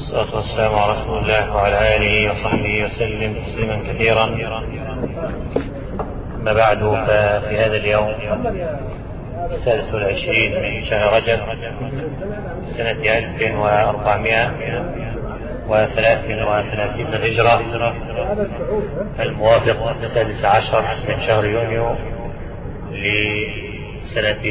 والصلاة والسلام على رسول الله وعلى آله وصحبه وسلم تسليما كثيرا. أما بعد، ففي هذا اليوم 26 من شهر رجب سنة 1433 الهجرة، الموافق 16 من شهر يونيو لسنة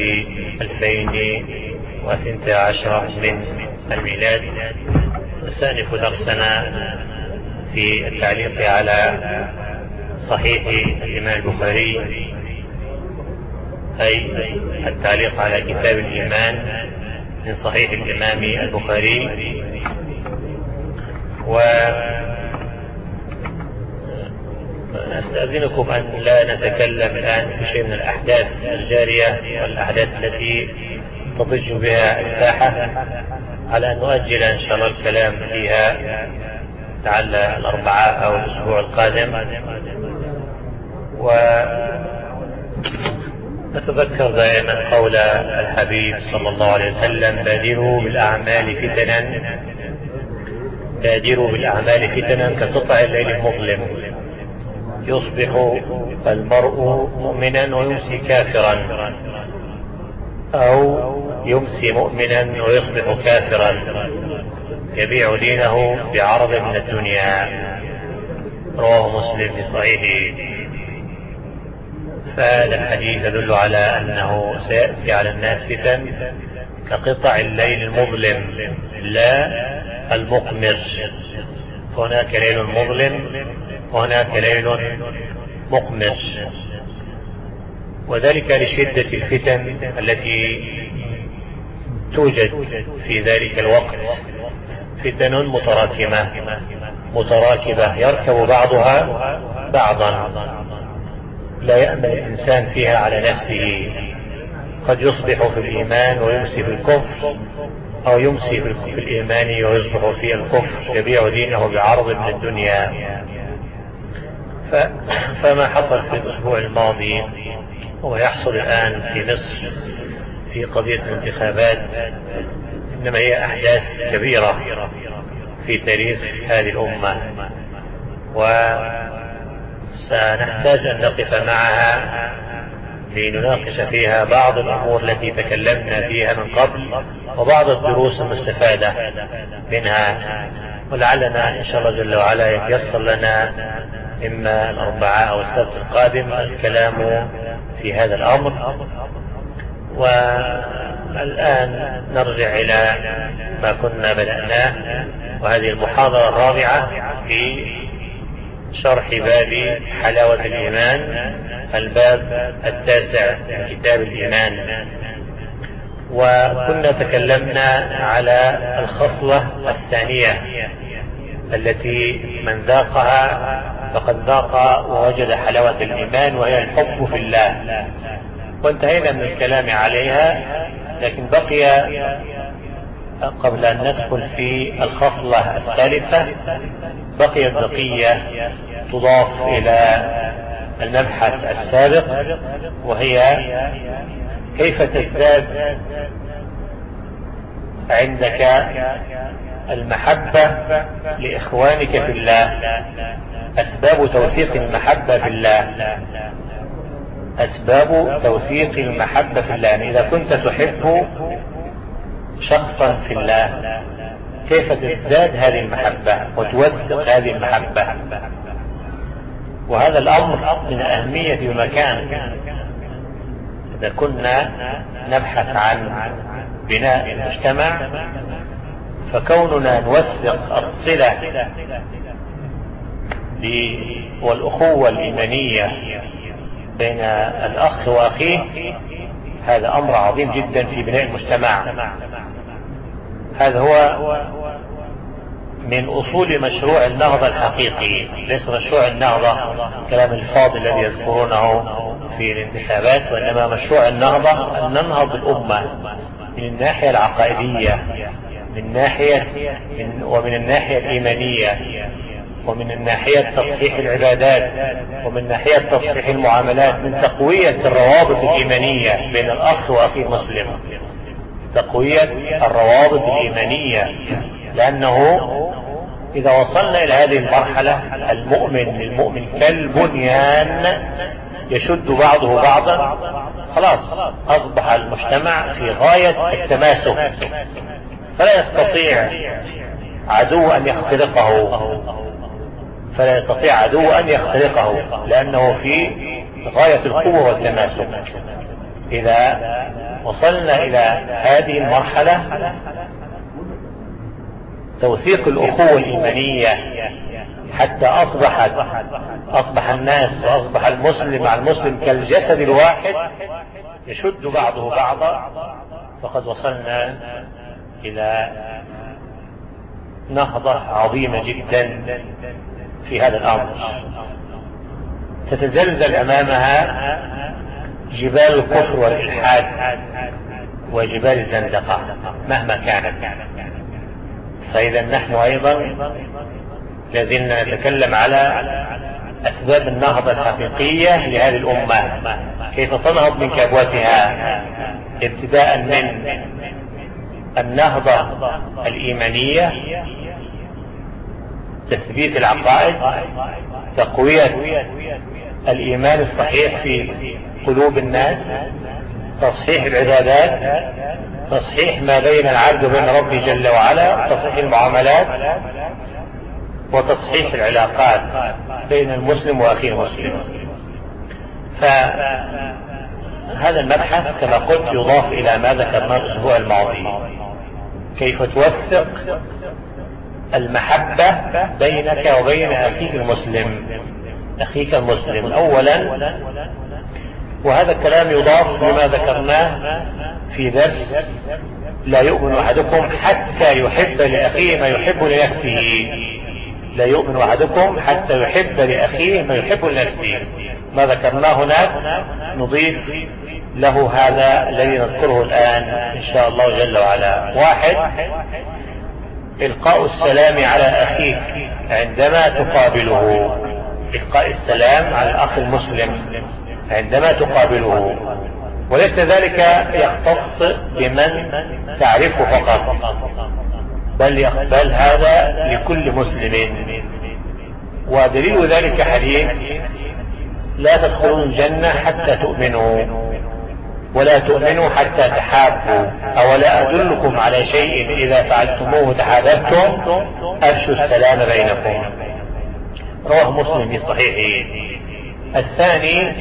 2012 من الميلاد، نستأنف درسنا في التعليق على صحيح الإمام البخاري، أي التعليق على كتاب الإيمان من صحيح الإمام البخاري. وأستأذنكم أن لا نتكلم الآن في شيء من الأحداث الجارية والأحداث التي تضج بها الساحة، على أن نؤجل إن شاء الله الكلام فيها لعل الأربعاء أو الأسبوع القادم. ونتذكر دائما قول الحبيب صلى الله عليه وسلم: بادروا بالأعمال فتنا كقطع الليل المظلم، يصبح المرء مؤمنا ويمسي كافرا، أو يمسي مؤمنا ويصبح كافرا، يبيع دينه بعرض من الدنيا. رواه مسلم في صحيحه. فهذا الحديث يدل على أنه سيأتي على الناس فتن كقطع الليل المظلم لا المقمر، فهناك ليل مظلم وهناك ليل مقمر، وذلك لشدة الفتن التي توجد في ذلك الوقت، فتن متراكبة يركب بعضها بعضا، لا يأمن الإنسان فيها على نفسه، قد يصبح في الإيمان ويمسي في الكفر، أو يمسي في الإيمان ويصبح في الكفر، يبيع دينه بعرض من الدنيا. فما حصل في الأسبوع الماضي ويحصل الآن في مصر في قضية الانتخابات إنما هي أحداث كبيرة في تاريخ هذه الأمة، وسنحتاج أن نقف معها لنناقش فيها بعض الأمور التي تكلمنا فيها من قبل، وبعض الدروس المستفادة منها، ولعلنا إن شاء الله جل وعلا يتيسر لنا إما الأربعاء أو السبت القادم الكلام في هذا الأمر. والآن نرجع إلى ما كنا بدأناه، وهذه المحاضرة الرابعة في شرح باب حلاوة الإيمان، الباب 9 من كتاب الإيمان. وكنا تكلمنا على الخصلة الثانية التي من ذاقها فقد ذاق ووجد حلاوة الإيمان، وهي الحب في الله، وانتهينا من الكلام عليها. لكن بقي قبل أن ندخل في الخصلة الثالثة بقيت بقية تضاف إلى المبحث السابق، وهي كيف تزداد عندك المحبة لإخوانك في الله، أسباب توثيق المحبة في الله، أسباب توثيق المحبة في الله. يعني إذا كنت تحب شخصا في الله، كيف تزداد هذه المحبة وتوثق هذه المحبة؟ وهذا الأمر من أهمية بمكان. إذا كنا نبحث عن بناء المجتمع، فكوننا نوثق الصلة والأخوة الإيمانية بين الأخ وأخيه، هذا أمر عظيم جدا في بناء المجتمع. هذا هو من أصول مشروع النهضة الحقيقي، ليس مشروع النهضة الكلام الفاضل الذي يذكرونه في الانتخابات، وإنما مشروع النهضة أن ننهض الأمة من الناحية العقائدية، ومن الناحية الإيمانية، ومن الناحية تصحيح العبادات، ومن ناحية تصحيح المعاملات، من تقوية الروابط الإيمانية بين الأخ وأخيه المسلم، تقوية الروابط الإيمانية، لأنه إذا وصلنا إلى هذه المرحلة المؤمن كالبنيان يشد بعضه بعضا، خلاص أصبح المجتمع في غاية التماسك، فلا يستطيع عدو أن يخترقه، لأنه في غاية القوة والتماسك. إذا وصلنا إلى هذه المرحلة توثيق الأخوة الإيمانية حتى أصبح الناس وأصبح المسلم مع المسلم كالجسد الواحد يشد بعضه بعضا، فقد وصلنا إلى نهضة عظيمة جدا في هذا الأمر، تتزلزل أمامها جبال الكفر والإلحاد وجبال الزندقة مهما كانت. فإذا نحن أيضا لازلنا نتكلم على أسباب النهضة الحقيقية لهذه الأمة، كيف تنهض من كبوتها، ابتداء من النهضة الإيمانية، تثبيت العقائد، تقوية الإيمان الصحيح في قلوب الناس، تصحيح العبادات، تصحيح ما بين العبد وبين ربه جل وعلا، تصحيح المعاملات، وتصحيح العلاقات بين المسلم وأخيه المسلم. فهذا المبحث كما قلت يضاف إلى ما ذكرناه الأسبوع الماضي، كيف توثق المحبة بينك وبين أخيك المسلم أولا. وهذا الكلام يضاف لما ذكرناه في درس لا يؤمن أحدكم حتى يحب لأخيه ما يحب لنفسه. لا يؤمن أحدكم حتى يحب لأخيه ما يحب لنفسه. ما ذكرناه هناك نضيف له هذا الذي نذكره الآن إن شاء الله جل وعلا. 1. إلقاء السلام على أخيك عندما تقابله. إلقاء السلام على الأخ المسلم عندما تقابله، وليس ذلك يختص بمن تعرفه فقط، بل هذا لكل مسلم. ودليل ذلك حديث لا تدخلون الجنة حتى تؤمنوا ولا تؤمنوا حتى تحابوا، أولا أدلكم على شيء إذا فعلتموه تحاببتم أفشوا السلام بينكم. رواه مسلم في صحيحه. 2.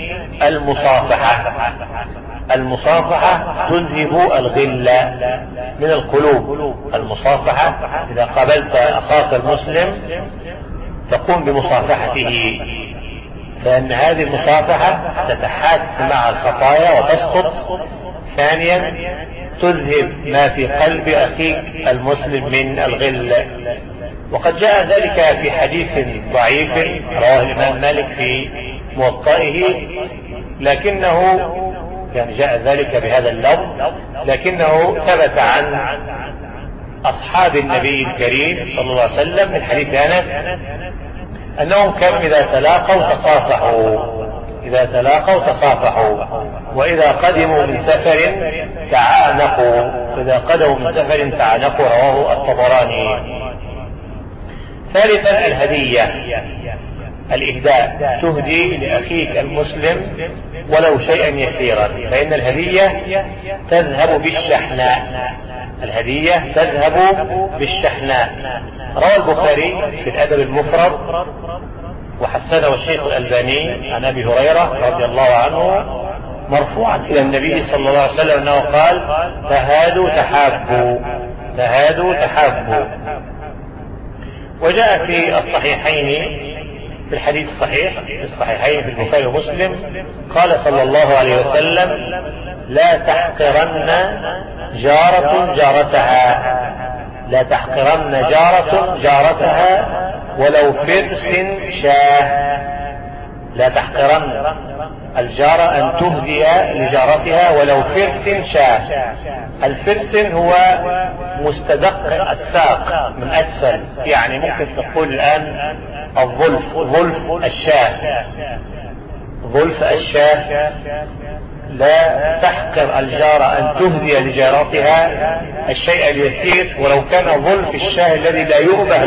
المصافحة تذهب الغل من القلوب. المصافحة إذا قابلت أخاك المسلم تقوم بمصافحته، فإن هذه المصافحة تتحات مع الخطايا وتسقط. 2. تذهب ما في قلب أخيك المسلم من الغل. وقد جاء ذلك في حديث ضعيف رواه الإمام مالك في موطئه، لكنه يعني جاء ذلك بهذا اللفظ، لكنه ثبت عن أصحاب النبي الكريم صلى الله عليه وسلم من حديث أنس أنهم كانوا إذا تلاقوا تصافحوا، وإذا قدموا من سفر تعانقوا، رواه الطبراني. 3. الهدية، الإهداء، تهدي لأخيك المسلم ولو شيئا يسيرا، فإن الهدية تذهب بالشحناء. روى البخاري في الأدب المفرد وحسنه الشيخ الألباني عن أبي هريرة رضي الله عنه مرفوعا إلى النبي صلى الله عليه وسلم أنه قال: تهادوا تحابوا. وجاء في الصحيحين في الحديث الصحيح في الصحيحين في البخاري ومسلم قال صلى الله عليه وسلم: لا تحقرن جارة جارتها ولو فرس شاه. لا تحقرن الجارة أن تهدي لجارتها ولو فرس شاه. الفرس هو مستدق الساق من أسفل، يعني ممكن تقول الآن ظلف الشاه. لا تحقر الجارة أن تهدي لجارتها الشيء اليسير ولو كان ظلف الشاه الذي لا يؤبه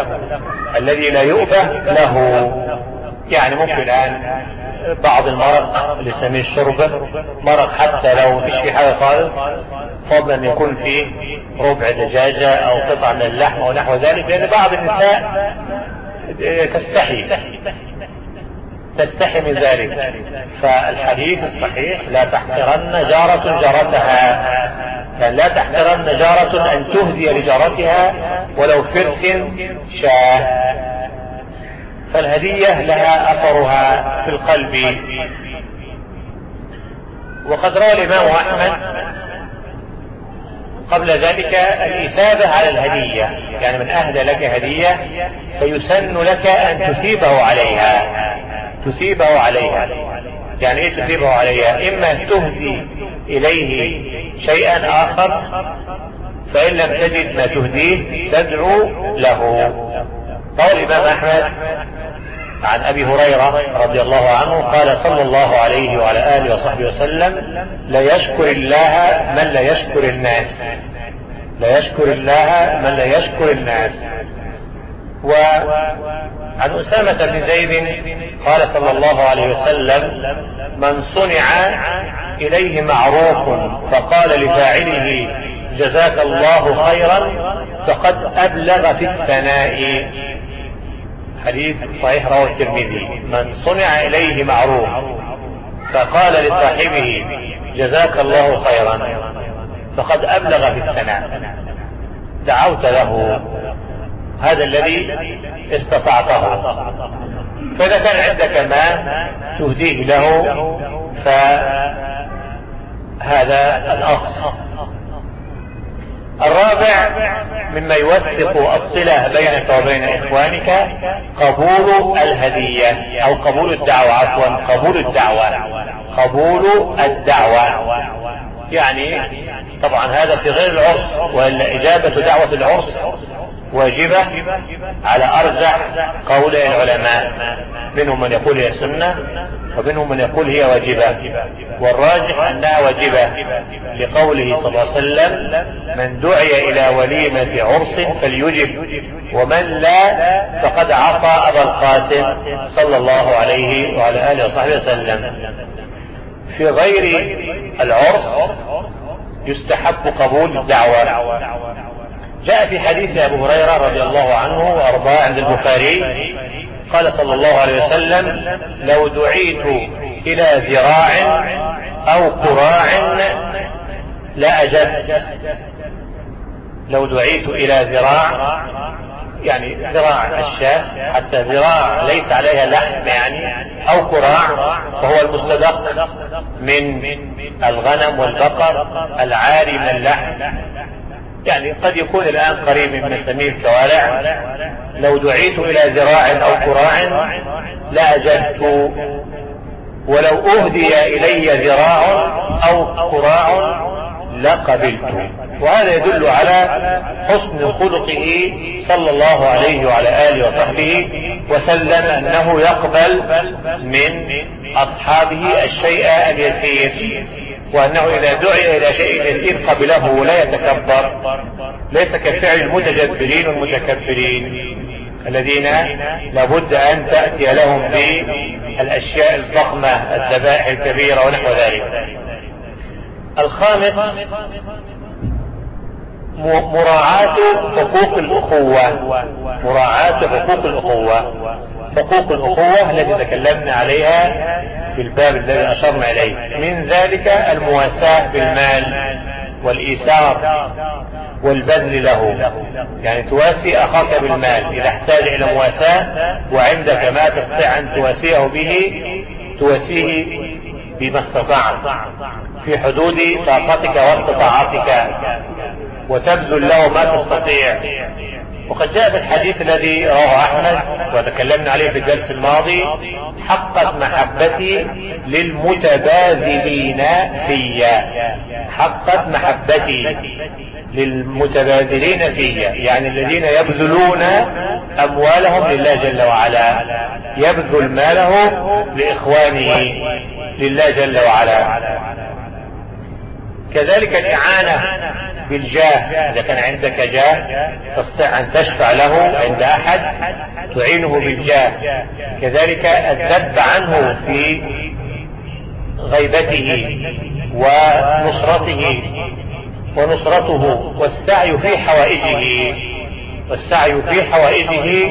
له. يعني ممكن الآن بعض المرق اللي يسميه الشربة مرق حتى لو فيش فيه حاجة خالص، فضلا أن يكون فيه ربع دجاجة أو قطعة من اللحم أو نحو ذلك، لأن بعض النساء تستحي من ذلك. فالحديث الصحيح لا تحقرن جارة جارتها، يعني لا تحقرن جارة أن تهدي لجارتها ولو فرس شاه. فالهدية لها أثرها في القلب. وقد روى الإمام أحمد قبل ذلك الإثابة على الهدية، يعني من أهدى لك هدية فيسن لك أن تثيبه عليها. يعني إيه تثيبه عليها؟ إما تهدي إليه شيئا آخر، فإن لم تجد ما تهديه تدعو له. قال الإمام أحمد عن أبي هريرة رضي الله عنه قال صلى الله عليه وعلى آله وصحبه وسلم: لا يشكر الله من لا يشكر الناس. وعن أسامة بن زيد قال صلى الله عليه وسلم: من صنع إليه معروف فقال لفاعله جزاك الله خيرا فقد أبلغ في الثناء. حديث صحيح رواه الترمذي: من صنع إليه معروف فقال لصاحبه جزاك الله خيرا فقد أبلغ في الثناء، دعوت له هذا الذي استطعته. فإذا كان عندك ما تهديه له فهذا الأصل. الرابع مما يوثق الصلة بينك وبين إخوانك قبول الهدية أو قبول الدعوة. يعني طبعا هذا في غير العرس، وإلا إجابة دعوة العرس واجبة على أرجح قول العلماء، منهم من يقول هي سنة ومنهم من يقول هي واجبة، والراجح أنها واجبة لقوله صلى الله عليه وسلم: من دعي إلى وليمة عرس فليجب، ومن لا فقد عصى أبا القاسم صلى الله عليه وعلى آله وصحبه وسلم. في غير العرس يستحب قبول الدعوة. جاء في حديث أبو هريرة رضي الله عنه وأرضاه عند البخاري قال صلى الله عليه وسلم: لو دعيت إلى ذراع أو قراع لأجبت. لو دعيت إلى ذراع يعني ذراع الشاة، حتى ذراع ليس عليها لحم يعني، أو قراع وهو المستدق من الغنم والبقر العاري من اللحم، يعني قد يكون الآن قريب من نسميه الكوارع. لو دعيت إلى ذراع أو قراع لأجبت، ولو أهدي إلي ذراع أو قراع لقبلت. وهذا يدل على حسن خلقه صلى الله عليه وعلى آله وصحبه وسلم، أنه يقبل من أصحابه الشيء اليسير، وأنه إذا دعي إلى شيء يسير قبله ولا يتكبر، ليس كفعل المتجبرين والمتكبرين الذين لابد أن تأتي لهم بالأشياء الضخمة الذبائح الكبيرة ونحو ذلك. الخامس مراعاة حقوق الأخوة. حقوق الأخوة التي تكلمنا عليها في الباب الذي أشرنا إليه، من ذلك المواساة بالمال والإيثار والبذل له، يعني تواسي أخاك بالمال إذا احتاج إلى مواساة، وعندك ما تستطيع أن تواسيه به تواسيه بما استطعت في حدود طاقتك واستطاعتك، وتبذل له ما تستطيع. وقد جاء في الحديث الذي رواه أحمد وتكلمنا عليه في الدرس الماضي: حقت محبتي للمتباذلين فيا، يعني الذين يبذلون أموالهم لله جل وعلا، يبذل ماله لإخوانه لله جل وعلا. كذلك الإعانة بالجاه، إذا كان عندك جاه تستطيع أن تشفع له عند أحد تعينه بالجاه. كذلك الذب عنه في غيبته ونصرته والسعي في حوائجه.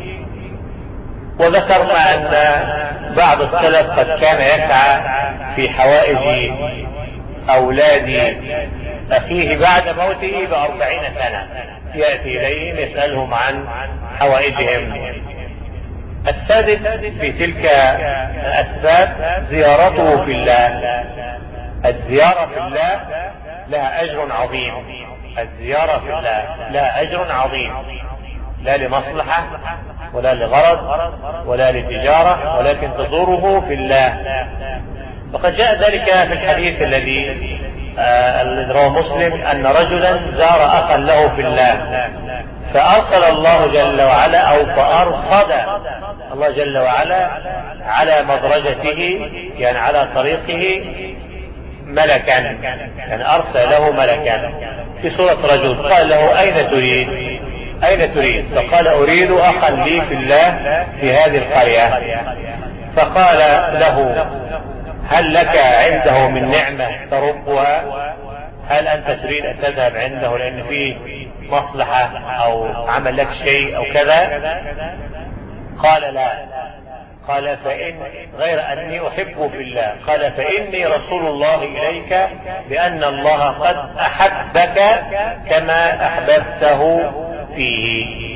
وذكرنا أن بعض السلف قد كان يسعى في حوائج أولاد أخيه بعد موته ب40 سنة، يأتي إليهم يسألهم عن حوائجهم. السادس في تلك الأسباب زيارته في الله. الزيارة في الله لها أجر عظيم. الزيارة في الله لها أجر عظيم، لا لمصلحة ولا لغرض ولا لتجارة، ولكن تزوره في الله. وقد جاء ذلك في الحديث الذي رواه مسلم أن رجلا زار أخا له في الله، فأرسل الله جل وعلا أو فأرصد الله جل وعلا على مدرجته، يعني على طريقه ملكا، يعني أرسل له ملكا في صورة رجل. قال له أين تريد؟ فقال أريد أخا لي في الله في هذه القرية. فقال له هل لك عنده من نعمة تربها؟ هل أنت تريد أن تذهب عنده لأن فيه مصلحة أو عمل لك شيء أو كذا؟ قال لا. قال فإن غير أني أحبه في الله. قال فإني رسول الله إليك بأن الله قد أحبك كما أحببته فيه.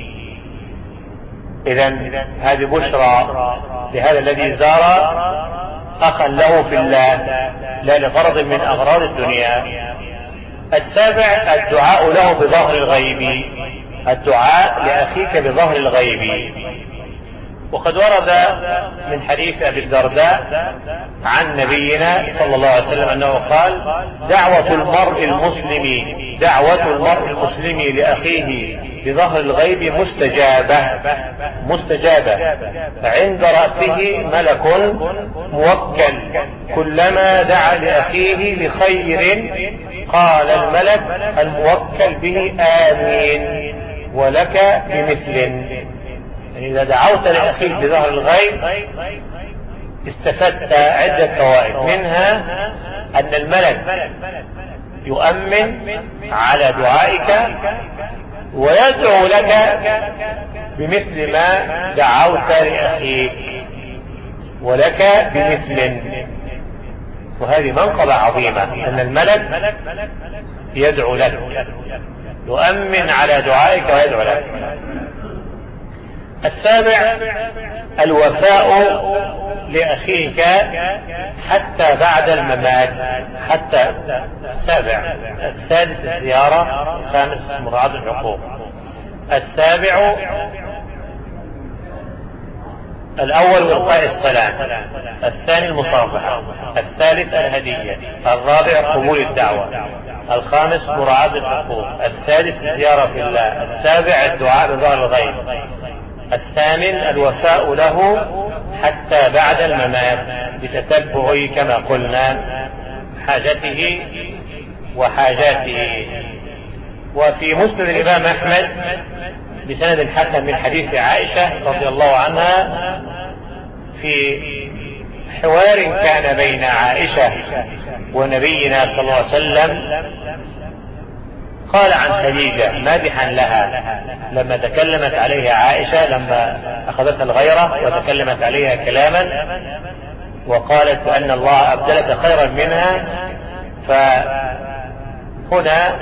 إذن هذه بشرى لهذا الذي زار أخا له في الله لا لغرض من أغراض الدنيا. السابع الدعاء له بظهر الغيب. الدعاء لأخيك بظهر الغيب. وقد ورد من حديث أبي الدرداء عن نبينا صلى الله عليه وسلم أنه قال دعوة المرء المسلم لأخيه بظهر الغيب مستجابة عند رأسه ملك موكل كلما دعا لأخيه بخير قال الملك الموكل به آمين ولك بمثل. إذا دعوت لأخيك بظهر الغيب استفدت عدة فوائد، منها أن الملك يؤمن على دعائك ويدعو لك بمثل ما دعوت لأخيك ولك بمثل. وهذه منقبة عظيمة أن الملك يدعو لك، يؤمن على دعائك ويدعو لك. السابع الوفاء لأخيك حتى بعد الممات. حتى السابع. السادس الزيارة. الخامس مراعاة الحقوق. السابع الأول إلقاء السلام. الثاني المصافحة. الثالث الهدية. الرابع قبول الدعوة. الخامس مراعاة الحقوق. السادس الزيارة في الله. السابع الدعاء بظهر الغيب. الثامن الوفاء له حتى بعد الممات بتتبع كما قلنا حاجته وحاجاته. وفي مسند الإمام أحمد بسند حسن من حديث عائشة رضي الله عنها في حوار كان بين عائشة ونبينا صلى الله عليه وسلم، قال عن خديجة مادحا لها لما تكلمت عليها عائشة، لما أخذتها الغيرة وتكلمت عليها كلاما وقالت بأن الله أبدلك خيرا منها. فهنا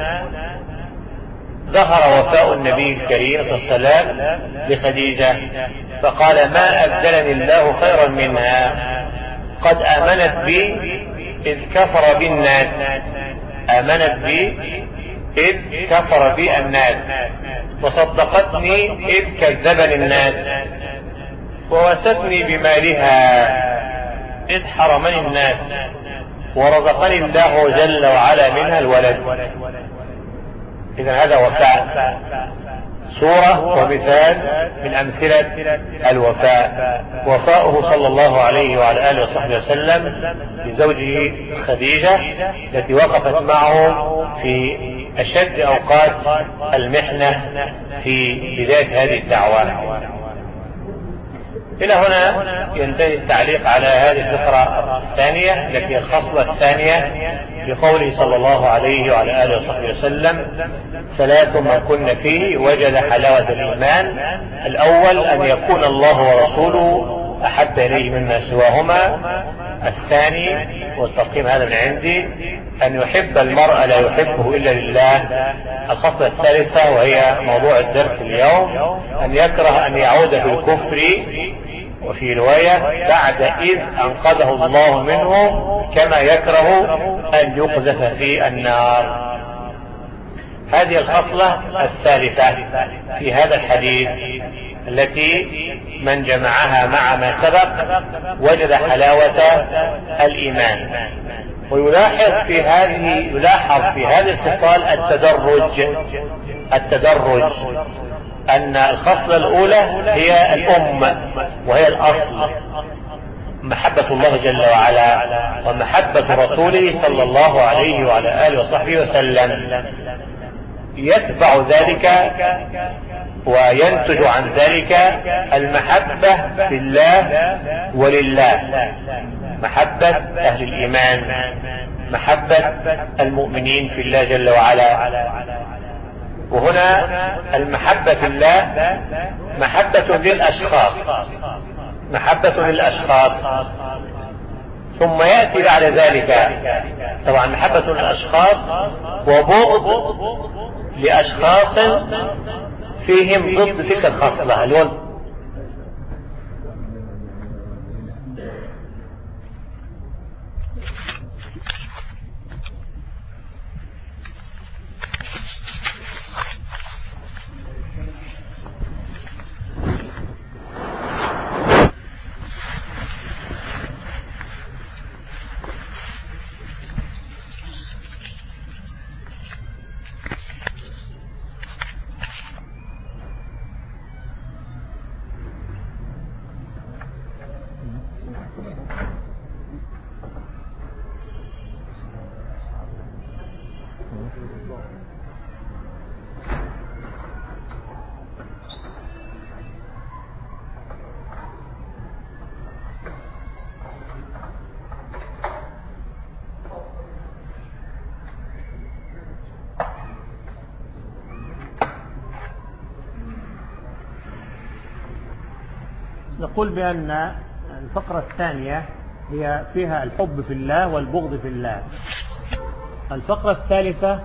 ظهر وفاء النبي الكريم صلى الله عليه وسلم لخديجة فقال ما أبدلني الله خيرا منها، قد آمنت بي إذ كفر بي الناس. آمنت بي إذ كفر بي الناس وصدقتني إذ كذبني الناس ووستني بمالها إذ حرمني الناس ورزقني الله جل وعلا منها الولد. إذا هذا وفاء. صورة ومثال من أمثلة الوفاء، وفاؤه صلى الله عليه وعلى آله وصحبه وسلم لزوجه خديجة التي وقفت معه في أشد أوقات المحنة في بداية هذه الدعوة. إلى هنا ينتهي التعليق على هذه الفقرة الثانية التي هي الخصلة الثانية في قوله صلى الله عليه وعلى آله وصحبه وسلم: ثلاث من كن فيه وجد حلاوة الإيمان. الأول أن يكون الله ورسوله أحب إليه مما سواهما. الثاني والتقييم هذا من عندي أن يحب المرء لا يحبه إلا لله. الخصلة الثالثة وهي موضوع الدرس اليوم: أن يكره أن يعود في الكفر، وفي رواية بعد إذ أنقذه الله منه، كما يكره أن يقذف في النار. هذه الخصلة الثالثة في هذا الحديث التي من جمعها مع ما سبق وجد حلاوة الإيمان. ويلاحظ في هذه الخصال التدرج، أن الخصلة الأولى هي الأم وهي الأصل، محبة الله جل وعلا ومحبة رسوله صلى الله عليه وعلى آله وصحبه وسلم. يتبع ذلك وينتج عن ذلك المحبة في الله ولله، محبة أهل الإيمان، محبة المؤمنين في الله جل وعلا. وهنا المحبة في الله محبة للأشخاص، ثم يأتي بعد ذلك طبعا محبة للأشخاص وبغض لأشخاص فيهم ضد تلك الخصلة. نقول بأن الفقرة الثانية هي فيها الحب في الله والبغض في الله. الفقرة الثالثة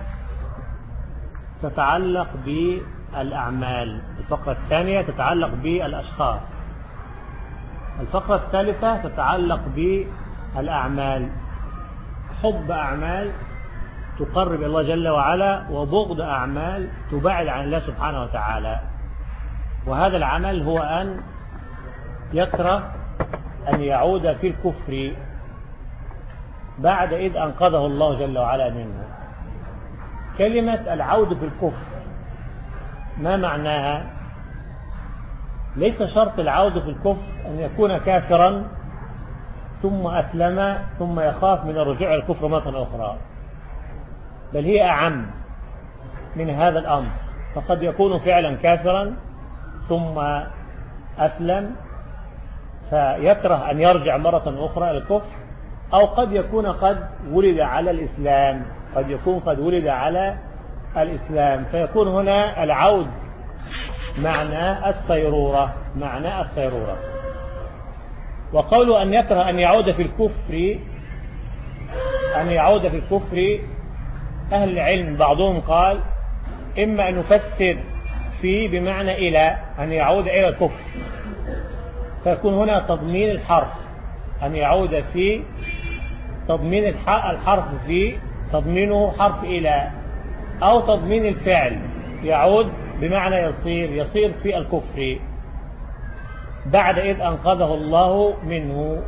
تتعلق بالأعمال، الفقرة الثانية تتعلق بالأشخاص، الفقرة الثالثة تتعلق بالأعمال. حب أعمال تقرب الله جل وعلا، وبغض أعمال تبعد عن الله سبحانه وتعالى. وهذا العمل هو أن يكره أن يعود في الكفر بعد إذ أنقذه الله جل وعلا منه. كلمة العود في الكفر ما معناها؟ ليس شرط العود في الكفر أن يكون كافرا ثم أسلم ثم يخاف من الرجوع إلى الكفر مرة أخرى، بل هي أعم من هذا الأمر. فقد يكون فعلا كافرا ثم أسلم فيكره أن يرجع مرة أخرى إلى الكفر، أو قد يكون قد ولد على الإسلام، قد يكون قد ولد على الإسلام، فيكون هنا العود معنى الصيرورة، معنى الصيرورة. وقولوا أن يكره أن يعود في الكفر، أن يعود في الكفر، أهل العلم بعضهم قال إما أن نفسر فيه بمعنى إلى، أن يعود إلى الكفر، فيكون هنا تضمين الحرف، أن يعود في تضمين الحرف في تضمينه حرف إلى، أو تضمين الفعل يعود بمعنى يصير في الكفر بعد إذ أنقذه الله منه.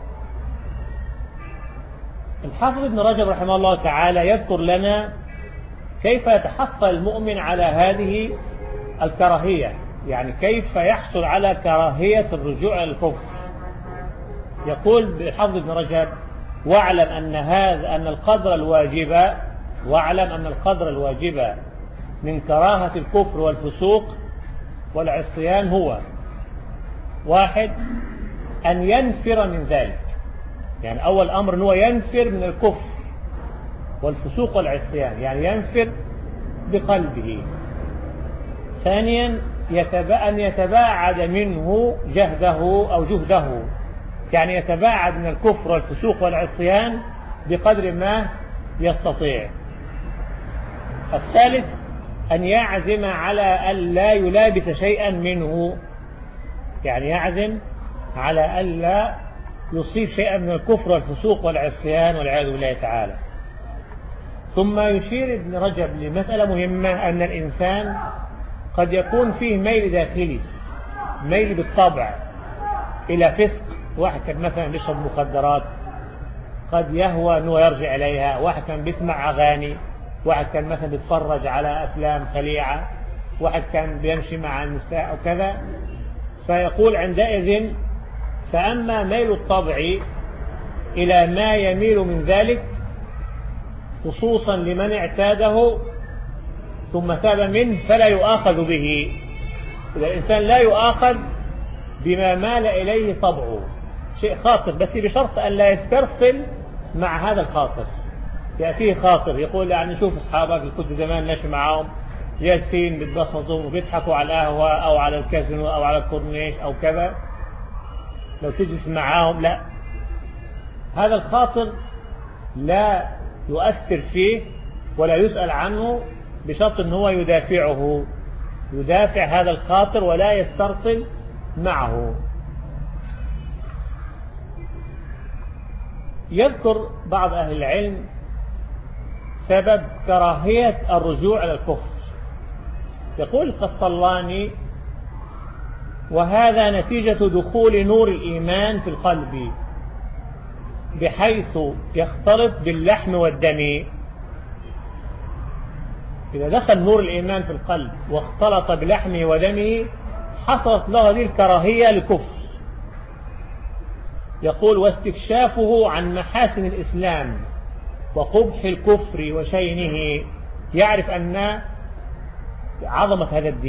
الحافظ ابن رجب رحمه الله تعالى يذكر لنا كيف يتحصل المؤمن على هذه الكراهية، يعني كيف يحصل على كراهية الرجوع إلى الكفر. يقول الحافظ ابن رجب: واعلم أن القدر الواجب من كراهة الكفر والفسوق والعصيان هو: 1. أن ينفر من ذلك، يعني أول أمر أنه ينفر من الكفر والفسوق والعصيان، يعني ينفر بقلبه. 2. أن يتباعد منه جهده، يعني يتباعد من الكفر والفسوق والعصيان بقدر ما يستطيع. 3. أن يعزم على أن لا يلابس شيئا منه، يعني يعزم على أن لا يصيب شيئا من الكفر والفسوق والعصيان والعياذ بالله تعالى. ثم يشير ابن رجب لمسألة مهمة، أن الإنسان قد يكون فيه ميل داخلي، ميل بالطبع إلى فسق. واحد كان مثلا بيشرب مخدرات، قد يهوى أنه يرجع إليها. واحد كان بيسمع أغاني، واحد كان مثلا بيتفرج على أفلام خليعة، واحد كان بيمشي مع النساء أو كذا. فيقول عندئذ: فأما ميل الطبع إلى ما يميل من ذلك، خصوصا لمن اعتاده ثم تاب منه، فلا يؤاخذ به. إذا الإنسان لا يؤاخذ بما مال إليه طبعه، شيء خاطر، بس بشرط أن لا يسترسل مع هذا الخاطر. يأتيه خاطر يقول: يعني شوف أصحابك اللي كنت زمان ماشي معهم جالسين بيتبسطوا وبيضحكوا على القهوة أو على الكازينو أو على الكورنيش أو كذا، لو تجلس معاهم، لا، هذا الخاطر لا يؤثر فيه ولا يسأل عنه، بشرط أنه هو يدافع هذا الخاطر ولا يسترسل معه. يذكر بعض أهل العلم سبب كراهية الرجوع إلى الكفر. يقول القسطلاني: وهذا نتيجة دخول نور الإيمان في القلب، بحيث يختلط باللحم والدم. إذا دخل نور الإيمان في القلب واختلط بلحمه ودمه، حصلت له هذه الكراهية للكفر. يقول: واستكشافه عن محاسن الإسلام وقبح الكفر وشينه، يعرف أن عظمة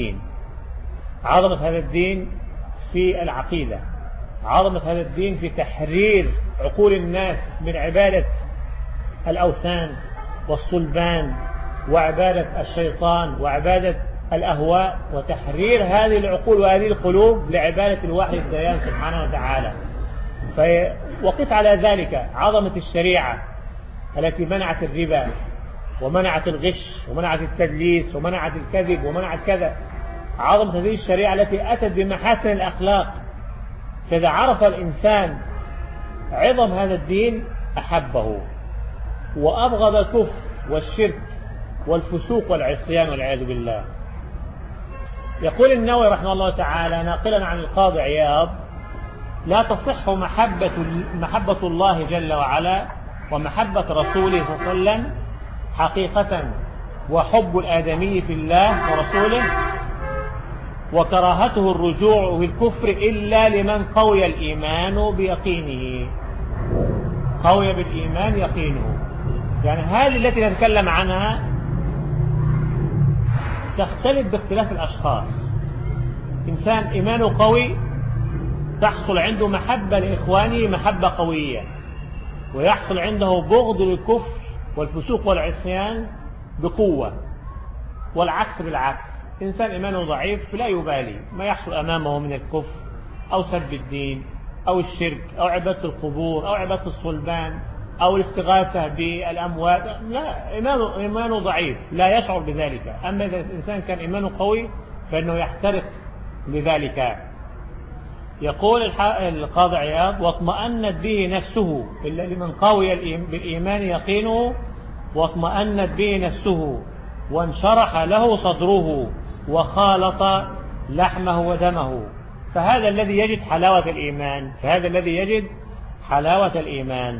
هذا الدين في العقيدة، عظمة هذا الدين في تحرير عقول الناس من عبادة الأوثان والصلبان وعبادة الشيطان وعبادة الأهواء، وتحرير هذه العقول وهذه القلوب لعبادة الواحد الديان سبحانه وتعالى. وقف على ذلك عظمة الشريعة التي منعت الربا ومنعت الغش ومنعت التدليس ومنعت الكذب ومنعت كذا. عظمة هذه الشريعة التي أتت بمحاسن الأخلاق. فإذا عرف الإنسان عظم هذا الدين أحبه وأبغض الكفر والشرك والفسوق والعصيان والعياذ بالله. يقول النووي رحمه الله تعالى ناقلا عن القاضي عياض: لا تصح محبة الله جل وعلا ومحبة رسوله صلى الله عليه وسلم حقيقة، وحب الآدمي في الله ورسوله وكراهته الرجوع في الكفر إلا لمن قوي الإيمان بيقينه. قوي بالإيمان يقينه، يعني هذه التي نتكلم عنها تختلف باختلاف الأشخاص. إنسان إيمانه قوي تحصل عنده محبة لإخوانه محبة قوية، ويحصل عنده بغض للكفر والفسوق والعصيان بقوة. والعكس بالعكس، إنسان إيمانه ضعيف لا يبالي ما يحصل أمامه من الكفر أو سب الدين أو الشرك أو عبادة القبور أو عبادة الصلبان أو الاستغاثة بالأموات، لا، إيمانه ضعيف لا يشعر بذلك. أما إذا الإنسان كان إيمانه قوي فإنه يحترق لذلك. يقول القاضي عياض: واطمأنت به نفسه، إلا لمن قوي بالإيمان يقينه، واطمأنت به نفسه وانشرح له صدره وخالط لحمه ودمه، فهذا الذي يجد حلاوة الإيمان.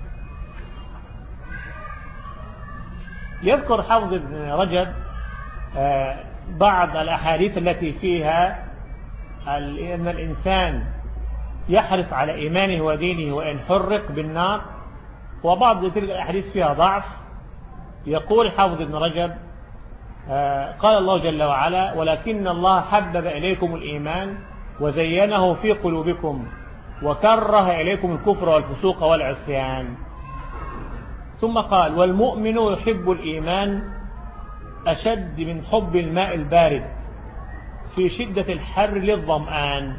يذكر حافظ ابن رجب بعض الأحاديث التي فيها أن الإنسان يحرص على إيمانه ودينه وإن حرق بالنار، وبعض تلك الأحاديث فيها ضعف. يقول حافظ ابن رجب قال الله جل وعلا: ولكن الله حبب إليكم الإيمان وزينه في قلوبكم وكره إليكم الكفر والفسوق والعصيان. ثم قال: والمؤمن يحب الإيمان أشد من حب الماء البارد في شدة الحر للظمآن،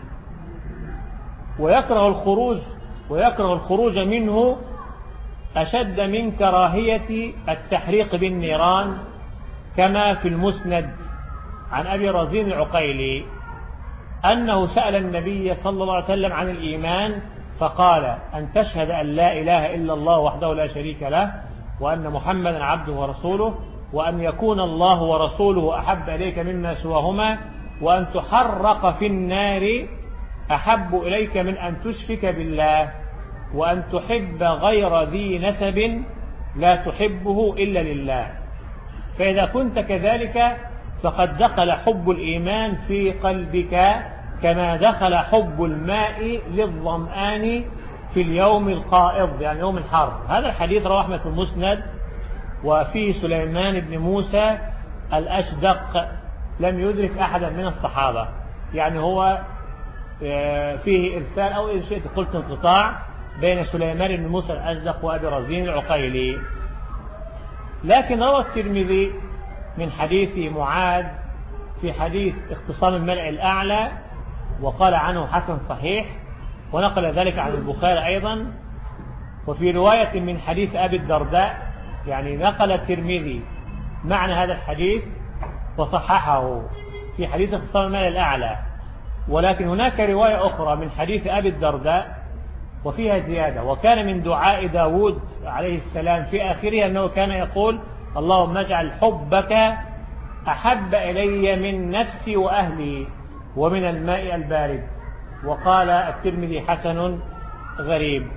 ويكره الخروج منه أشد من كراهية التحريق بالنيران، كما في المسند عن أبي رزين العقيلي أنه سأل النبي صلى الله عليه وسلم عن الإيمان فقال: أن تشهد أن لا إله إلا الله وحده لا شريك له وأن محمدا عبده ورسوله، وأن يكون الله ورسوله أحب إليك مما سواهما، وأن تحرق في النار أحب إليك من أن تشرك بالله، وأن تحب غير ذي نسب لا تحبه إلا لله. فإذا كنت كذلك فقد دخل حب الإيمان في قلبك كما دخل حب الماء للظمآن في اليوم القائض، يعني يوم الحر. هذا الحديث رواه أحمد في المسند، وفيه سليمان بن موسى الأشدق لم يدرك أحدا من الصحابة، يعني هو فيه إرسال أو إن شئت قلت انقطاع بين سليمان بن موسى الأشدق وأبي رزين العقيلي. لكن روى الترمذي من حديث معاذ في حديث اختصام الملأ الأعلى وقال عنه حسن صحيح، ونقل ذلك عن البخاري أيضا. وفي رواية من حديث أبي الدرداء، يعني نقل الترمذي معنى هذا الحديث وصححه في حديث اختصام الملأ الأعلى. ولكن هناك رواية أخرى من حديث أبي الدرداء وفيها زيادة: وكان من دعاء داود عليه السلام في آخره أنه كان يقول: اللهم اجعل حبك أحب إلي من نفسي وأهلي ومن الماء البارد. وقال الترمذي حسن غريب.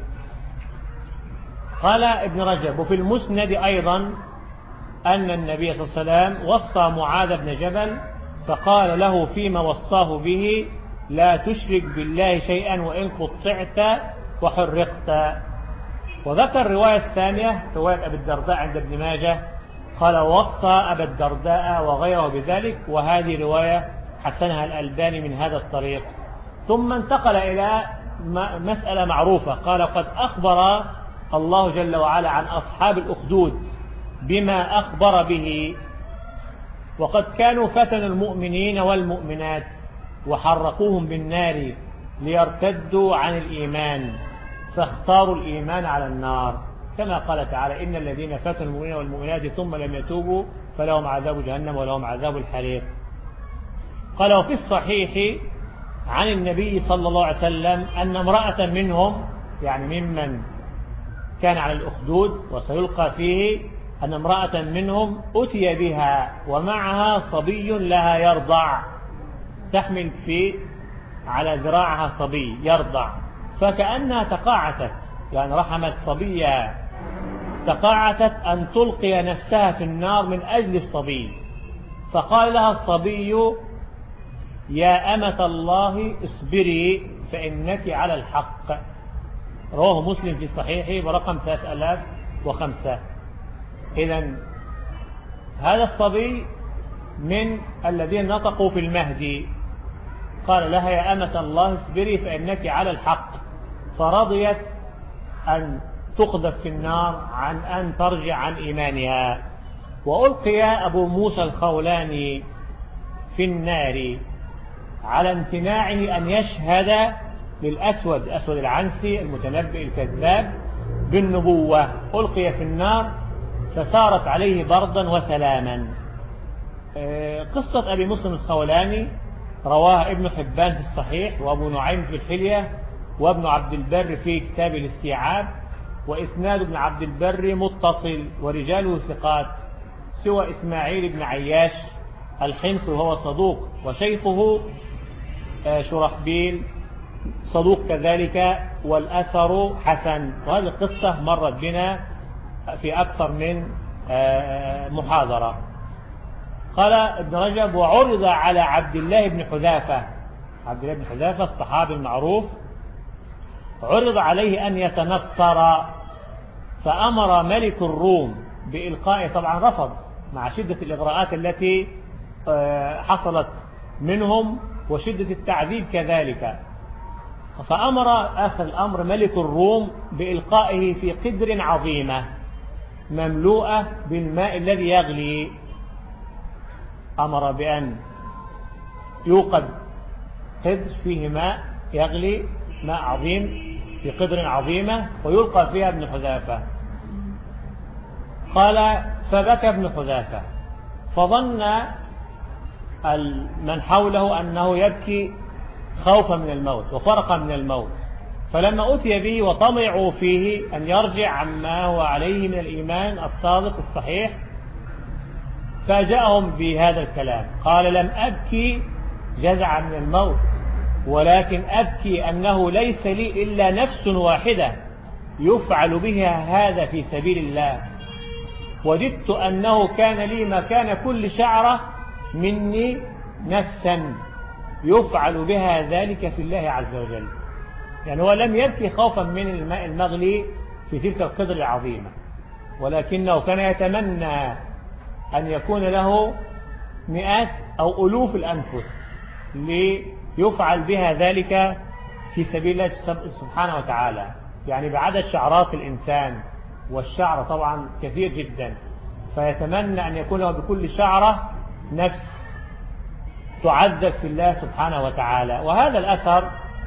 قال ابن رجب: وفي المسند أيضا أن النبي صلى الله عليه وسلم وصى معاذ بن جبل فقال له فيما وصاه به: لا تشرك بالله شيئا وإن قطعت وحرقت. وذكر الرواية الثانية رواية أبي الدرداء عند ابن ماجه، قال: وصى أبا الدرداء وغيره بذلك، وهذه رواية حسنها الألباني من هذا الطريق. ثم انتقل إلى مسألة معروفة، قال: قد أخبر الله جل وعلا عن أصحاب الأخدود بما أخبر به، وقد كانوا فتنوا المؤمنين والمؤمنات وحرقوهم بالنار ليرتدوا عن الإيمان فاختاروا الإيمان على النار، كما قال تعالى: إن الذين فتنوا المؤمنين والمؤمنات ثم لم يتوبوا فلهم عذاب جهنم ولهم عذاب الحريق. قال: وفي الصحيح عن النبي صلى الله عليه وسلم أن امرأة منهم، يعني ممن كان على الأخدود وسيلقى فيه، أن امرأة منهم أتي بها ومعها صبي لها يرضع، تحمل على ذراعها صبي يرضع، فكأنها تقاعست، يعني رحمت صبيها، تقاعست أن تلقي نفسها في النار من أجل الصبي. فقال لها الصبي: يا أمة الله اصبري فإنك على الحق. رواه مسلم في صحيحه برقم 3005. إذن هذا الصبي من الذين نطقوا في المهدي، قال لها: يا أمة الله اصبري فإنك على الحق، فرضيت أن تقذف في النار عن أن ترجع عن إيمانها. وألقي أبو موسى الخولاني في النار على امتناعه أن يشهد للأسود العنسي المتنبئ الكذاب بالنبوة، ألقي في النار فسارت عليه بردا وسلاما. قصة أبي مسلم الخولاني رواها ابن حبان في الصحيح، وأبو نعيم في الحلية، وابن عبد البر في كتاب الاستيعاب، وإسناد ابن عبد البر متصل ورجاله ثقات، سوى إسماعيل بن عياش الحمص وهو صدوق، وشيخه شرحبيل صدوق كذلك، والأثر حسن. وهذه القصة مرت بنا في أكثر من محاضرة. قال ابن رجب: وعرض على عبد الله بن حذافة. عبد الله بن حذافة الصحابي المعروف، عرض عليه أن يتنصر، فأمر ملك الروم بإلقائه. طبعا رفض مع شدة الإغراءات التي حصلت منهم وشدة التعذيب كذلك. فأمر آخر الأمر ملك الروم بإلقائه في قدر عظيمة مملوءة بالماء الذي يغلي. أمر بأن يوقد قدر فيه ماء يغلي، ماء عظيم في قدر عظيمة، ويلقى فيها ابن حذافة. قال: فبكى ابن حذافة، فظن من حوله أنه يبكي خوفا من الموت وفرقا من الموت. فلما أتي به وطمعوا فيه أن يرجع عما هو عليه من الإيمان الصادق الصحيح، فاجأهم بهذا الكلام. قال: لم أبكي جزعا من الموت، ولكن أبكي أنه ليس لي إلا نفس واحدة يفعل بها هذا في سبيل الله، وددت أنه كان لي مكان كل شعرة مني نفسا يفعل بها ذلك في الله عز وجل. يعني هو لم يبكي خوفا من الماء المغلي في تلك القدر العظيمة، ولكنه كان يتمنى أن يكون له مئات أو ألوف الأنفس ليفعل بها ذلك في سبيل الله سبحانه وتعالى، يعني بعدد شعرات الإنسان، والشعر طبعا كثير جدا، فيتمنى أن يكون له بكل شعرة نفس تعذب في الله سبحانه وتعالى. وهذا الأثر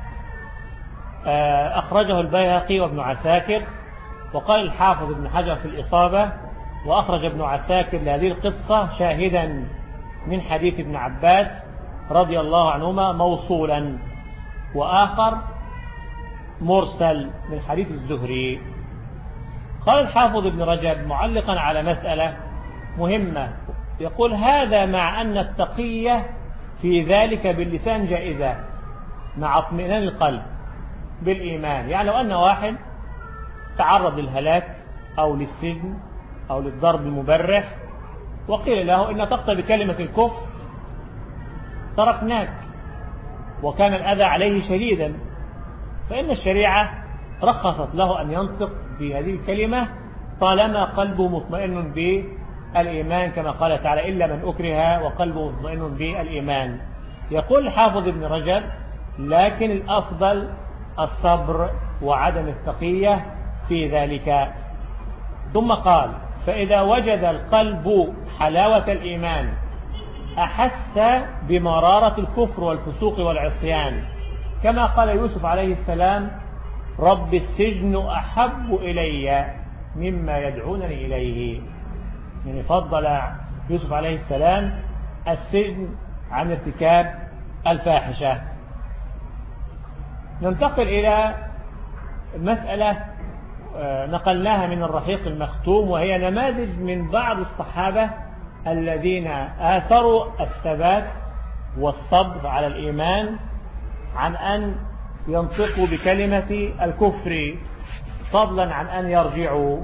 أخرجه البيهقي وابن عساكر، وقال الحافظ ابن حجر في الإصابة: وأخرج ابن عساكر لهذه القصة شاهدا من حديث ابن عباس رضي الله عنهما موصولا، وآخر مرسل من حديث الزهري. قال الحافظ ابن رجب معلقا على مسألة مهمة، يقول: هذا مع أن التقية في ذلك باللسان جائزة مع اطمئنان القلب بالإيمان. يعني لو أن واحد تعرض للهلاك أو للسجن أو للضرب المبرح وقيل له إن تقطع بكلمة الكفر تركناك، وكان الأذى عليه شديدا، فإن الشريعة رخصت له أن ينطق بهذه الكلمة طالما قلبه مطمئن بالإيمان، كما قال تعالى: إلا من أكره وقلبه مطمئن بالإيمان. يقول الحافظ ابن رجب: لكن الأفضل الصبر وعدم التقية في ذلك. ثم قال: فإذا وجد القلب حلاوة الإيمان أحس بمرارة الكفر والفسوق والعصيان، كما قال يوسف عليه السلام: رب السجن أحب إلي مما يدعونني إليه. يعني فضل يوسف عليه السلام السجن عن ارتكاب الفاحشة. ننتقل إلى مسألة نقلناها من الرحيق المختوم، وهي نماذج من بعض الصحابة الذين آثروا الثبات والصبر على الإيمان عن أن ينطقوا بكلمة الكفر، فضلا عن أن يرجعوا.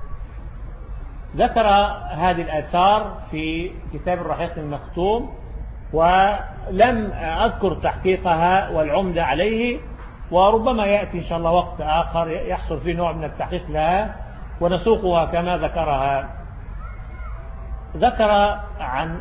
ذكر هذه الآثار في كتاب الرحيق المختوم، ولم أذكر تحقيقها والعمدة عليه، وربما يأتي إن شاء الله وقت آخر يحصل فيه نوع من التحقيق لها ونسوقها كما ذكرها. ذكر عن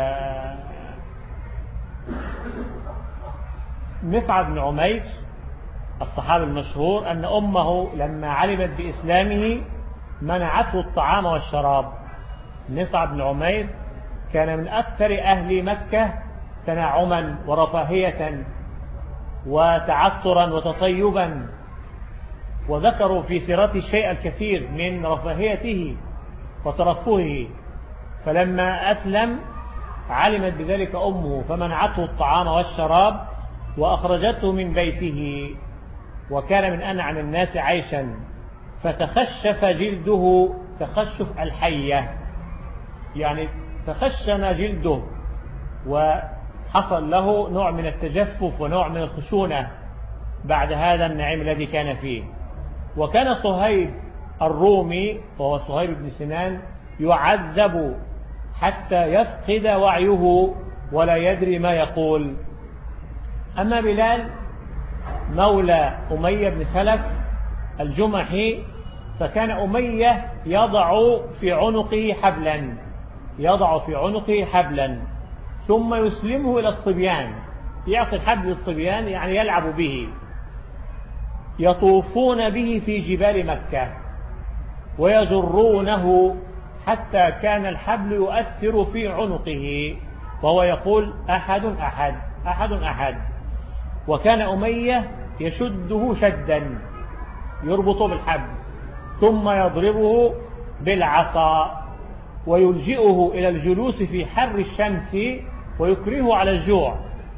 مصعب بن عمير الصحابي المشهور أن أمه لما علمت بإسلامه منعته الطعام والشراب. مصعب بن عمير كان من أكثر أهل مكة تنعما ورفاهية وتعطرا وتطيبا، وذكروا في سيرته الشيء الكثير من رفاهيته وترفهه، فلما أسلم علمت بذلك أمه فمنعته الطعام والشراب وأخرجته من بيته، وكان من أنعم الناس عيشا، فتخشف جلده تخشف الحية، يعني تخشن جلده وحصل له نوع من التجفف ونوع من الخشونة بعد هذا النعيم الذي كان فيه. وكان صهيب الرومي وهو صهيب بن سنان يعذب حتى يفقد وعيه ولا يدري ما يقول. أما بلال مولى أمية بن خلف الجمحي، فكان أمية يضع في عنقه حبلا ثم يسلمه إلى الصبيان، يعطي الحبل للصبيان يعني يلعب به، يطوفون به في جبال مكة ويجرونه حتى كان الحبل يؤثر في عنقه وهو يقول أحد أحد أحد أحد. وكان أمية يشده شدا يربط بالحبل ثم يضربه بالعصا ويلجئه إلى الجلوس في حر الشمس ويكرهه على الجوع.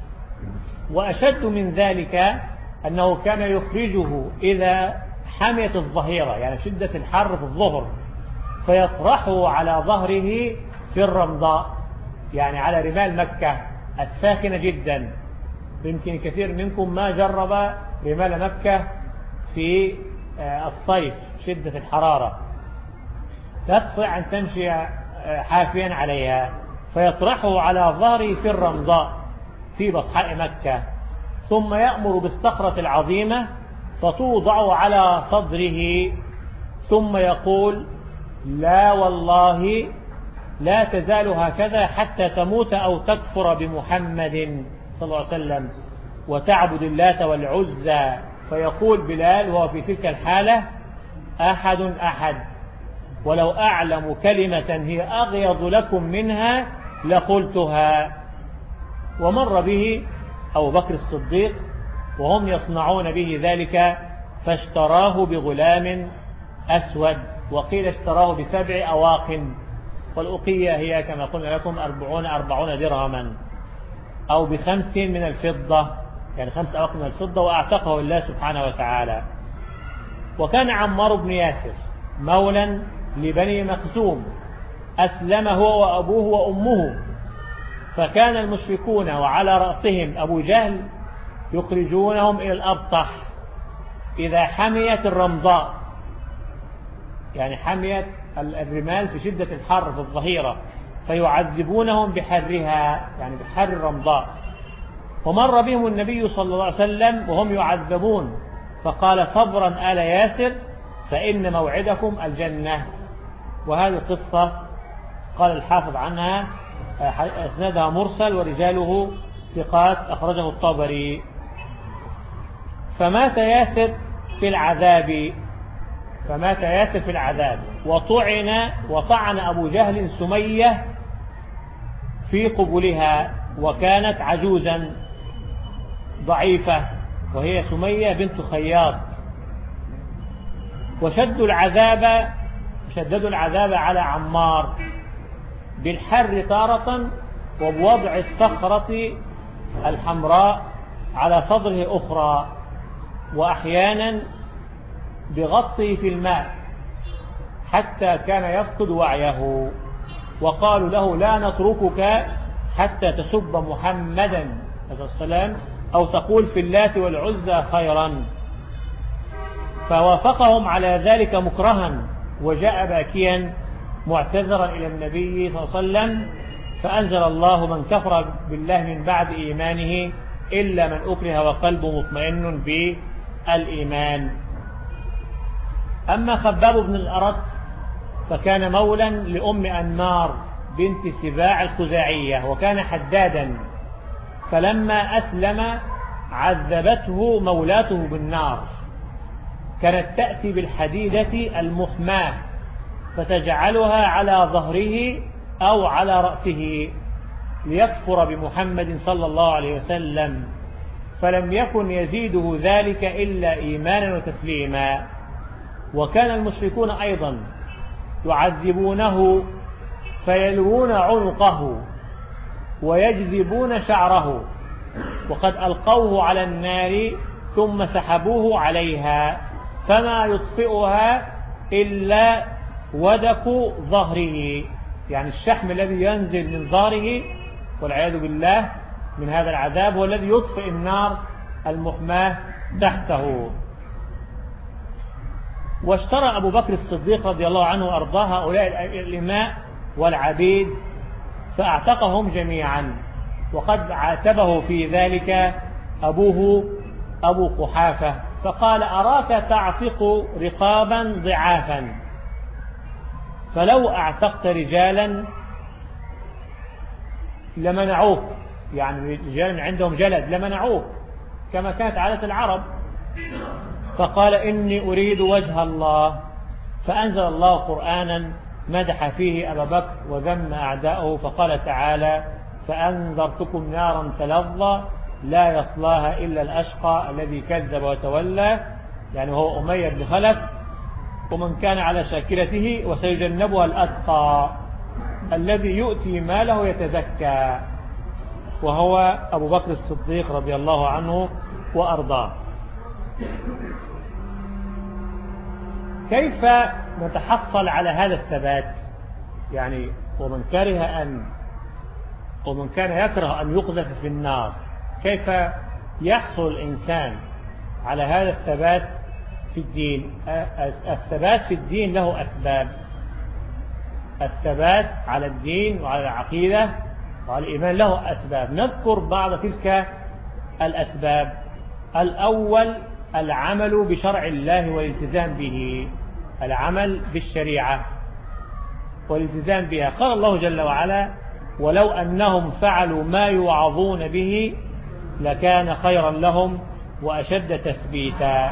وأشد من ذلك أنه كان يخرجه إذا حميت الظهيرة، يعني شدة الحر في الظهر، فيطرحه على ظهره في الرمضاء، يعني على رمال مكة الساخنة جدا. يمكن كثير منكم ما جرب رمال مكة في الصيف شدة الحرارة، لا تستطيع أن تمشي حافيا عليها، فيطرحه على ظهره في الرمضاء في بطحاء مكة، ثم يأمر بالصخرة العظيمة فتوضع على صدره، ثم يقول لا والله لا تزال هكذا حتى تموت أو تكفر بمحمد صلى الله عليه وسلم وتعبد اللات والعزى. فيقول بلال وهو في تلك الحالة أحد أحد، ولو أعلم كلمة هي أغيض لكم منها لقلتها. ومر به أبو بكر الصديق وهم يصنعون به ذلك فاشتراه بغلام أسود، وقيل اشتراه ب7 أواق، والأقية هي كما قلنا لكم 40 درهما أو ب5 من الفضة، يعني 5 أواق من الفضة، وأعتقه الله سبحانه وتعالى. وكان عمار بن ياسر مولا لبني مخزوم، أسلم هو وأبوه وأمه، فكان المشركون وعلى رأسهم أبو جهل يخرجونهم إلى الأبطح إذا حميت الرمضاء، يعني حميت الرمال في شدة الحر في الظهيرة، فيعذبونهم بحرها، يعني بحر الرمضاء. ومر بهم النبي صلى الله عليه وسلم وهم يعذبون فقال صبرا آل ياسر فإن موعدكم الجنة. وهذه القصة قال الحافظ عنها أسندها مرسل ورجاله ثقات، أخرجه الطبري. فمات ياسر في العذاب وطعن أبو جهل سمية في قبلها، وكانت عجوزا ضعيفة وهي سمية بنت خياط. وشددوا العذاب على عمار بالحر تارة وبوضع الصخرة الحمراء على صدره أخرى، وأحيانا بغطه في الماء حتى كان يفقد وعيه. وقالوا له لا نتركك حتى تسب محمدا عليه السلام أو تقول في اللات والعزى خيرا. فوافقهم على ذلك مكرها وجاء باكيا معتذرا إلى النبي صلى الله عليه وسلم، فأنزل الله من كفر بالله من بعد إيمانه إلا من أكره وقلبه مطمئن بالإيمان. أما خباب بن الأرت فكان مولا لأم أنمار بنت سباع الخزاعية، وكان حدادا، فلما أسلم عذبته مولاته بالنار، كانت تأتي بالحديدة المحماة فتجعلها على ظهره أو على رأسه ليكفر بمحمد صلى الله عليه وسلم، فلم يكن يزيده ذلك إلا إيمانا وتسليما. وكان المشركون أيضا يعذبونه فيلوون عنقه ويجذبون شعره، وقد ألقوه على النار ثم سحبوه عليها فما يطفئها إلا ودك ظهره، يعني الشحم الذي ينزل من ظهره والعياذ بالله من هذا العذاب هو الذي يطفئ النار المحماة تحته. واشترى أبو بكر الصديق رضي الله عنه وأرضاه هؤلاء الإماء والعبيد فأعتقهم جميعا. وقد عاتبه في ذلك أبوه أبو قحافة فقال: أراك تعتق رقابا ضعافا، فلو أعتقت رجالا لمنعوك، يعني رجالا عندهم جلد لمنعوك كما كانت عادة العرب. فقال: إني أريد وجه الله، فأنزل الله قرآنا مدح فيه أبا بكر وذم أعداءه، فقال تعالى: فأنذرتكم نارا تلظى لا يصلاها إلا الأشقى الذي كذب وتولى، يعني هو أمية بن خلف، ومن كان على شاكلته، وسيجنبها الأتقى الذي يؤتي ماله يتزكى، وهو أبو بكر الصديق رضي الله عنه وأرضاه. كيف نتحصل على هذا الثبات؟ يعني ومن كان يكره أن يقذف في النار، كيف يحصل الإنسان على هذا الثبات في الدين؟ الثبات في الدين له أسباب. الثبات على الدين وعلى العقيدة وعلى الإيمان له أسباب. نذكر بعض تلك الأسباب. الأول العمل بشرع الله والالتزام به، العمل بالشريعة والالتزام بها. قال الله جل وعلا: ولو أنهم فعلوا ما يوعظون به لكان خيرا لهم وأشد تثبيتا.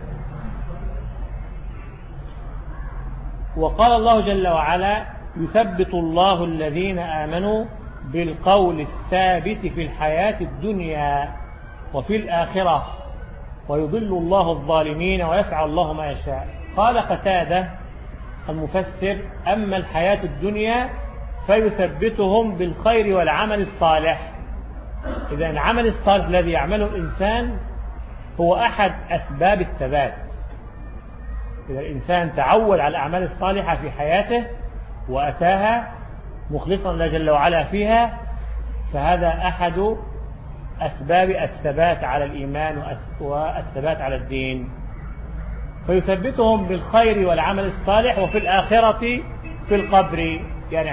وقال الله جل وعلا: يثبت الله الذين آمنوا بالقول الثابت في الحياة الدنيا وفي الآخرة ويضل الله الظالمين ويفعل الله ما يشاء. قال قتادة المفسر: أما الحياة الدنيا فيثبتهم بالخير والعمل الصالح. إذا العمل الصالح الذي يعمله الإنسان هو أحد أسباب الثبات. إذا الإنسان تعود على الأعمال الصالحة في حياته وأتاها مخلصا لله جل وعلا فيها، فهذا أحد أسباب الثبات على الإيمان والثبات على الدين. فيثبتهم بالخير والعمل الصالح، وفي الآخرة في القبر، يعني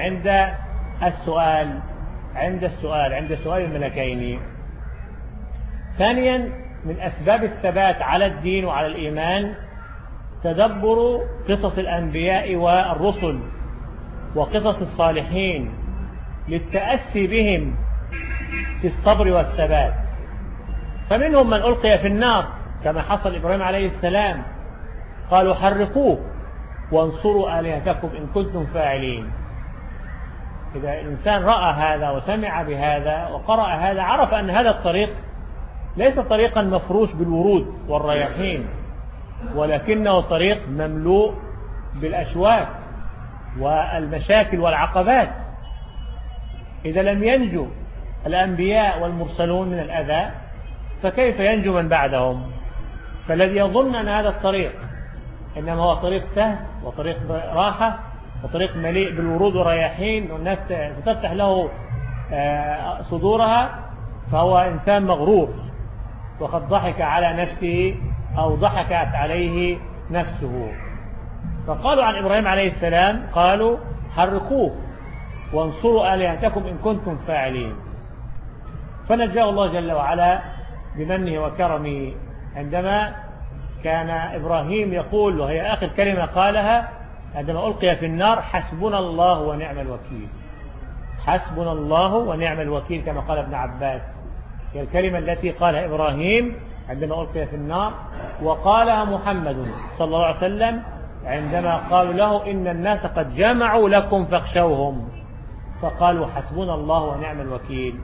عند سؤال الملكين. ثانيا من أسباب الثبات على الدين وعلى الإيمان تدبر قصص الأنبياء والرسل وقصص الصالحين للتأسي بهم في الصبر والثبات. فمنهم من ألقي في النار كما حصل إبراهيم عليه السلام، قالوا: حرقوه وانصروا آلهتكم إن كنتم فاعلين. إذا الإنسان رأى هذا وسمع بهذا وقرأ هذا، عرف أن هذا الطريق ليس طريقا مفروش بالورود والرياحين، ولكنه طريق مملوء بالأشواك والمشاكل والعقبات. إذا لم ينجو الأنبياء والمرسلون من الأذى، فكيف ينجو من بعدهم؟ فالذي يظن أن هذا الطريق إنما هو طريق سهل وطريق راحة وطريق مليء بالورود والرياحين والناس ستفتح له صدورها، فهو إنسان مغرور، وقد ضحك على نفسه أو ضحكت عليه نفسه. فقالوا عن إبراهيم عليه السلام: قالوا: حرقوه وانصروا آلهتكم إن كنتم فاعلين. فنجاه الله جل وعلا بمنه وكرمه، عندما كان إبراهيم يقول، وهي آخر كلمة قالها عندما ألقي في النار: حسبنا الله ونعم الوكيل. حسبنا الله ونعم الوكيل كما قال ابن عباس، هي الكلمة التي قالها إبراهيم عندما ألقي في النار، وقالها محمد صلى الله عليه وسلم عندما قالوا له: إن الناس قد جمعوا لكم فاخشوهم، فقالوا: حسبنا الله ونعم الوكيل.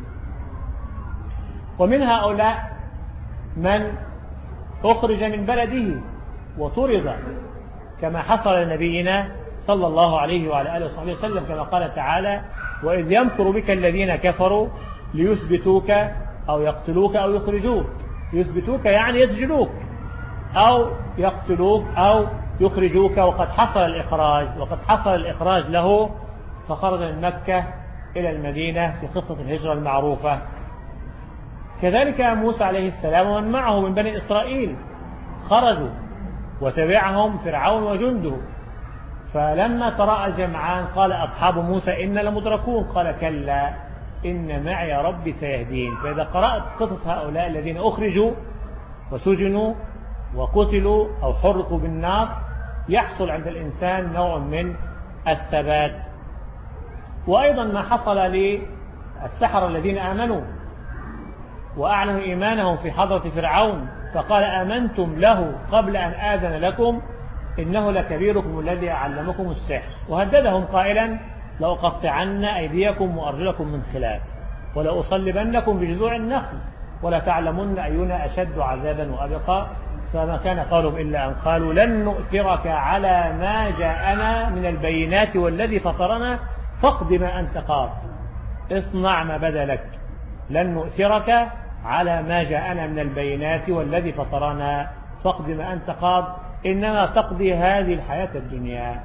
ومن هؤلاء من أخرج من بلده وطرد كما حصل لنبينا صلى الله عليه وعلى آله وصحبه وسلم، كما قال تعالى: وإذ يمكر بك الذين كفروا ليثبتوك أو يقتلوك أو يخرجوك. يثبتوك يعني يسجنوك، أو يقتلوك أو يخرجوك. وقد حصل الإخراج له، فخرج من مكة إلى المدينة في قصة الهجرة المعروفة. كذلك موسى عليه السلام ومن معه من بني إسرائيل خرجوا وتبعهم فرعون وجنده، فلما تراءى الجمعان قال أصحاب موسى إن لمدركون، قال كلا إن معي ربي سيهدين. فإذا قرأت قصص هؤلاء الذين أخرجوا وسجنوا وقتلوا أو حرقوا بالنار يحصل عند الإنسان نوع من الثبات. وأيضا ما حصل للسحرة الذين آمنوا وأعلنوا إيمانهم في حضرة فرعون، فقال آمنتم له قبل أن آذن لكم إنه لكبيركم الذي علمكم السحر، وهددهم قائلا لأقطعن أيديكم وأرجلكم من خلاف ولأصلبنكم بجذوع النخل ولتعلمن أينا أشد عذابا وأبقى. فما كان قولهم إلا أن قالوا لن نؤثرك على ما جاءنا من البينات والذي فطرنا فاقض ما أنت قاض اصنع ما بدا لك. لن نؤثرك على ما جاءنا من البينات والذي فطرنا فاقض ما أنت قاض إنما تقضي هذه الحياة الدنيا.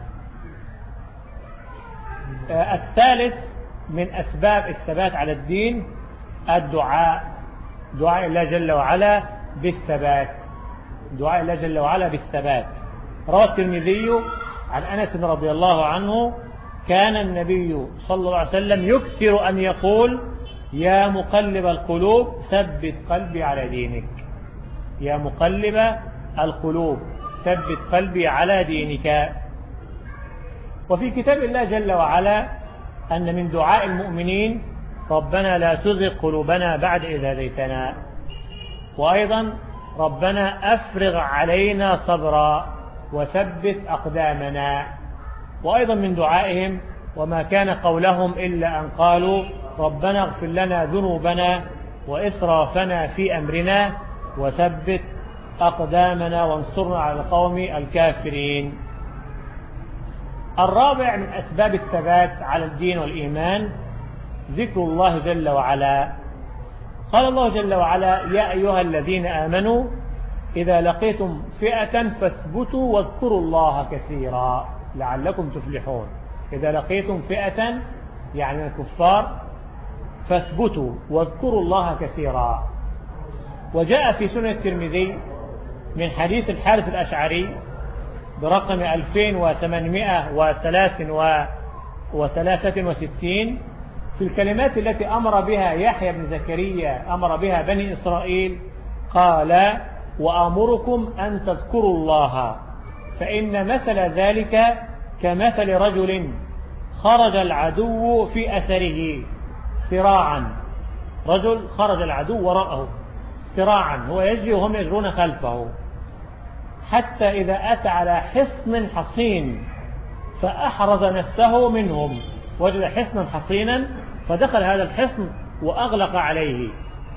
الثالث من أسباب الثبات على الدين الدعاء، دعاء الله جل وعلا بالثبات، دعاء الله جل وعلا بالثبات. روى الترمذي عن أنس رضي الله عنه كان النبي صلى الله عليه وسلم يكثر أن يقول يا مقلب القلوب ثبت قلبي على دينك، يا مقلب القلوب ثبت قلبي على دينك. وفي كتاب الله جل وعلا أن من دعاء المؤمنين ربنا لا تزغ قلوبنا بعد إذ هديتنا، وأيضا ربنا أفرغ علينا صبرا وثبت أقدامنا. وأيضا من دعائهم وما كان قولهم إلا أن قالوا ربنا اغفر لنا ذنوبنا وإسرافنا في أمرنا وثبت أقدامنا وانصرنا على القوم الكافرين. الرابع من أسباب الثبات على الدين والإيمان ذكر الله جل وعلا. قال الله جل وعلا يا أيها الذين آمنوا إذا لقيتم فئة فاثبتوا واذكروا الله كثيرا لعلكم تفلحون. إذا لقيتم فئة يعني الكفار فاثبتوا واذكروا الله كثيرا. وجاء في سنن الترمذي من حديث الحارث الأشعري برقم 2863 في الكلمات التي أمر بها يحيى بن زكريا أمر بها بني إسرائيل قال وأمركم أن تذكروا الله فإن مثل ذلك كمثل رجل خرج العدو في أثره سراعا، رجل خرج العدو وراءه سراعا هو يجري وهم يجرون خلفه حتى إذا أتى على حصن حصين فأحرز نفسه منهم، وجد حصنا حصينا فدخل هذا الحصن وأغلق عليه.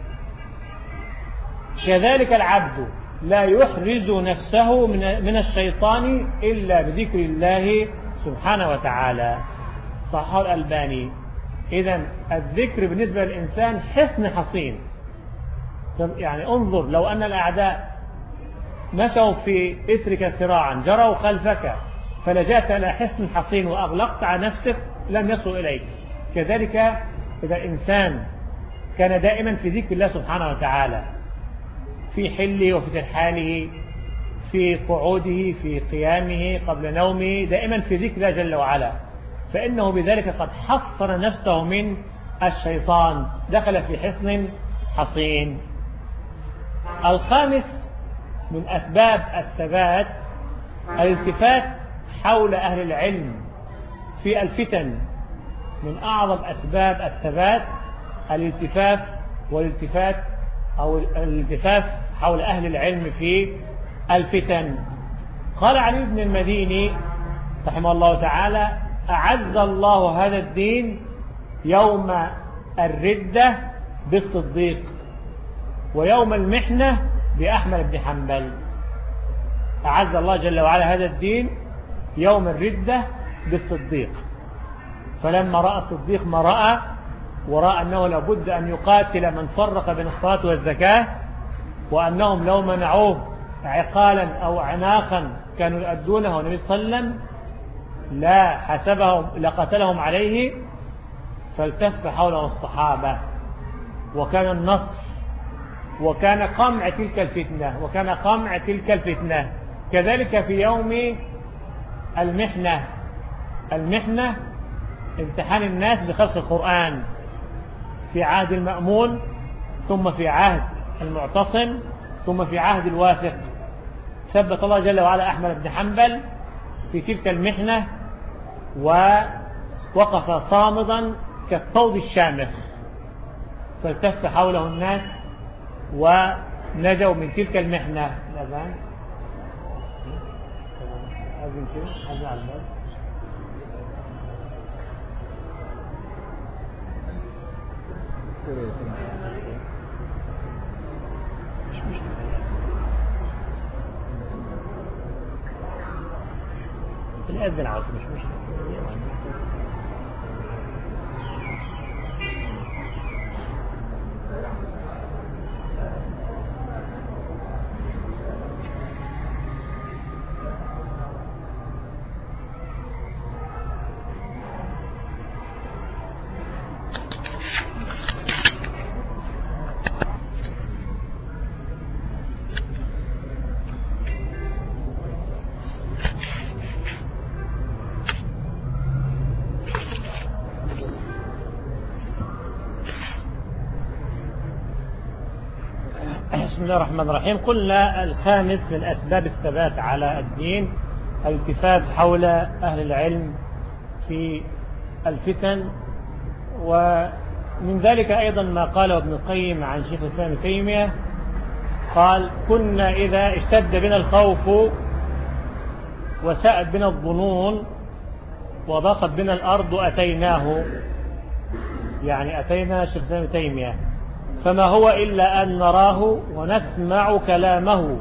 كذلك العبد لا يحرز نفسه من الشيطان إلا بذكر الله سبحانه وتعالى. صححه الألباني. إذن الذكر بالنسبة للإنسان حصن حصين. يعني انظر لو أن الأعداء مشوا في إثرك سراعا جروا خلفك فلجأت إلى حصن حصين وأغلقت على نفسك لم يصل إليك. كذلك إذا الإنسان كان دائما في ذكر الله سبحانه وتعالى في حله وفي ترحاله في قعوده في قيامه قبل نومه دائما في ذكر الله جل وعلا فإنه بذلك قد حصن نفسه من الشيطان دخل في حصن حصين. الخامس من أسباب الثبات الالتفات حول أهل العلم في الفتن. من أعظم أسباب الثبات الالتفاف حول أهل العلم في الفتن. قال علي بن المديني رحمه الله تعالى أعز الله هذا الدين يوم الردة بالصديق ويوم المحنة بأحمد بن حنبل. أعز الله جل وعلا هذا الدين يوم الردة بالصديق، فلما رأى الصديق ما رأى ورأى أنه لابد أن يقاتل من فرق بين الصلاة والزكاة وأنهم لو منعوه عقالا أو عناقا كانوا يؤدونه النبي صلى الله عليه وسلم لا حسبهم لقتلهم عليه فالتف حوله الصحابة وكان النصر وكان قمع تلك الفتنة. كذلك في يوم المحنة المحنة امتحان الناس بخلق القرآن في عهد المأمون، ثم في عهد المعتصم، ثم في عهد الواثق. ثبت الله جل وعلا أحمد بن حنبل في تلك المحنة ووقف صامدا كالطود الشامخ، فالتف حوله الناس ونجوا من تلك المحنة. الأذان أذن كده، أذن على الباب. مش مشكلة، الأذن عاصم مش مشكلة. بسم الله الرحمن الرحيم. قلنا الخامس من أسباب الثبات على الدين الالتفات حول أهل العلم في الفتن، ومن ذلك أيضا ما قاله ابن القيم عن شيخ الإسلام ابن تيمية، قال: كنا إذا اشتد بنا الخوف وساءت بنا الظنون وضاقت بنا الأرض أتيناه، يعني أتينا شيخ الإسلام ابن تيمية، فما هو إلا أن نراه ونسمع كلامه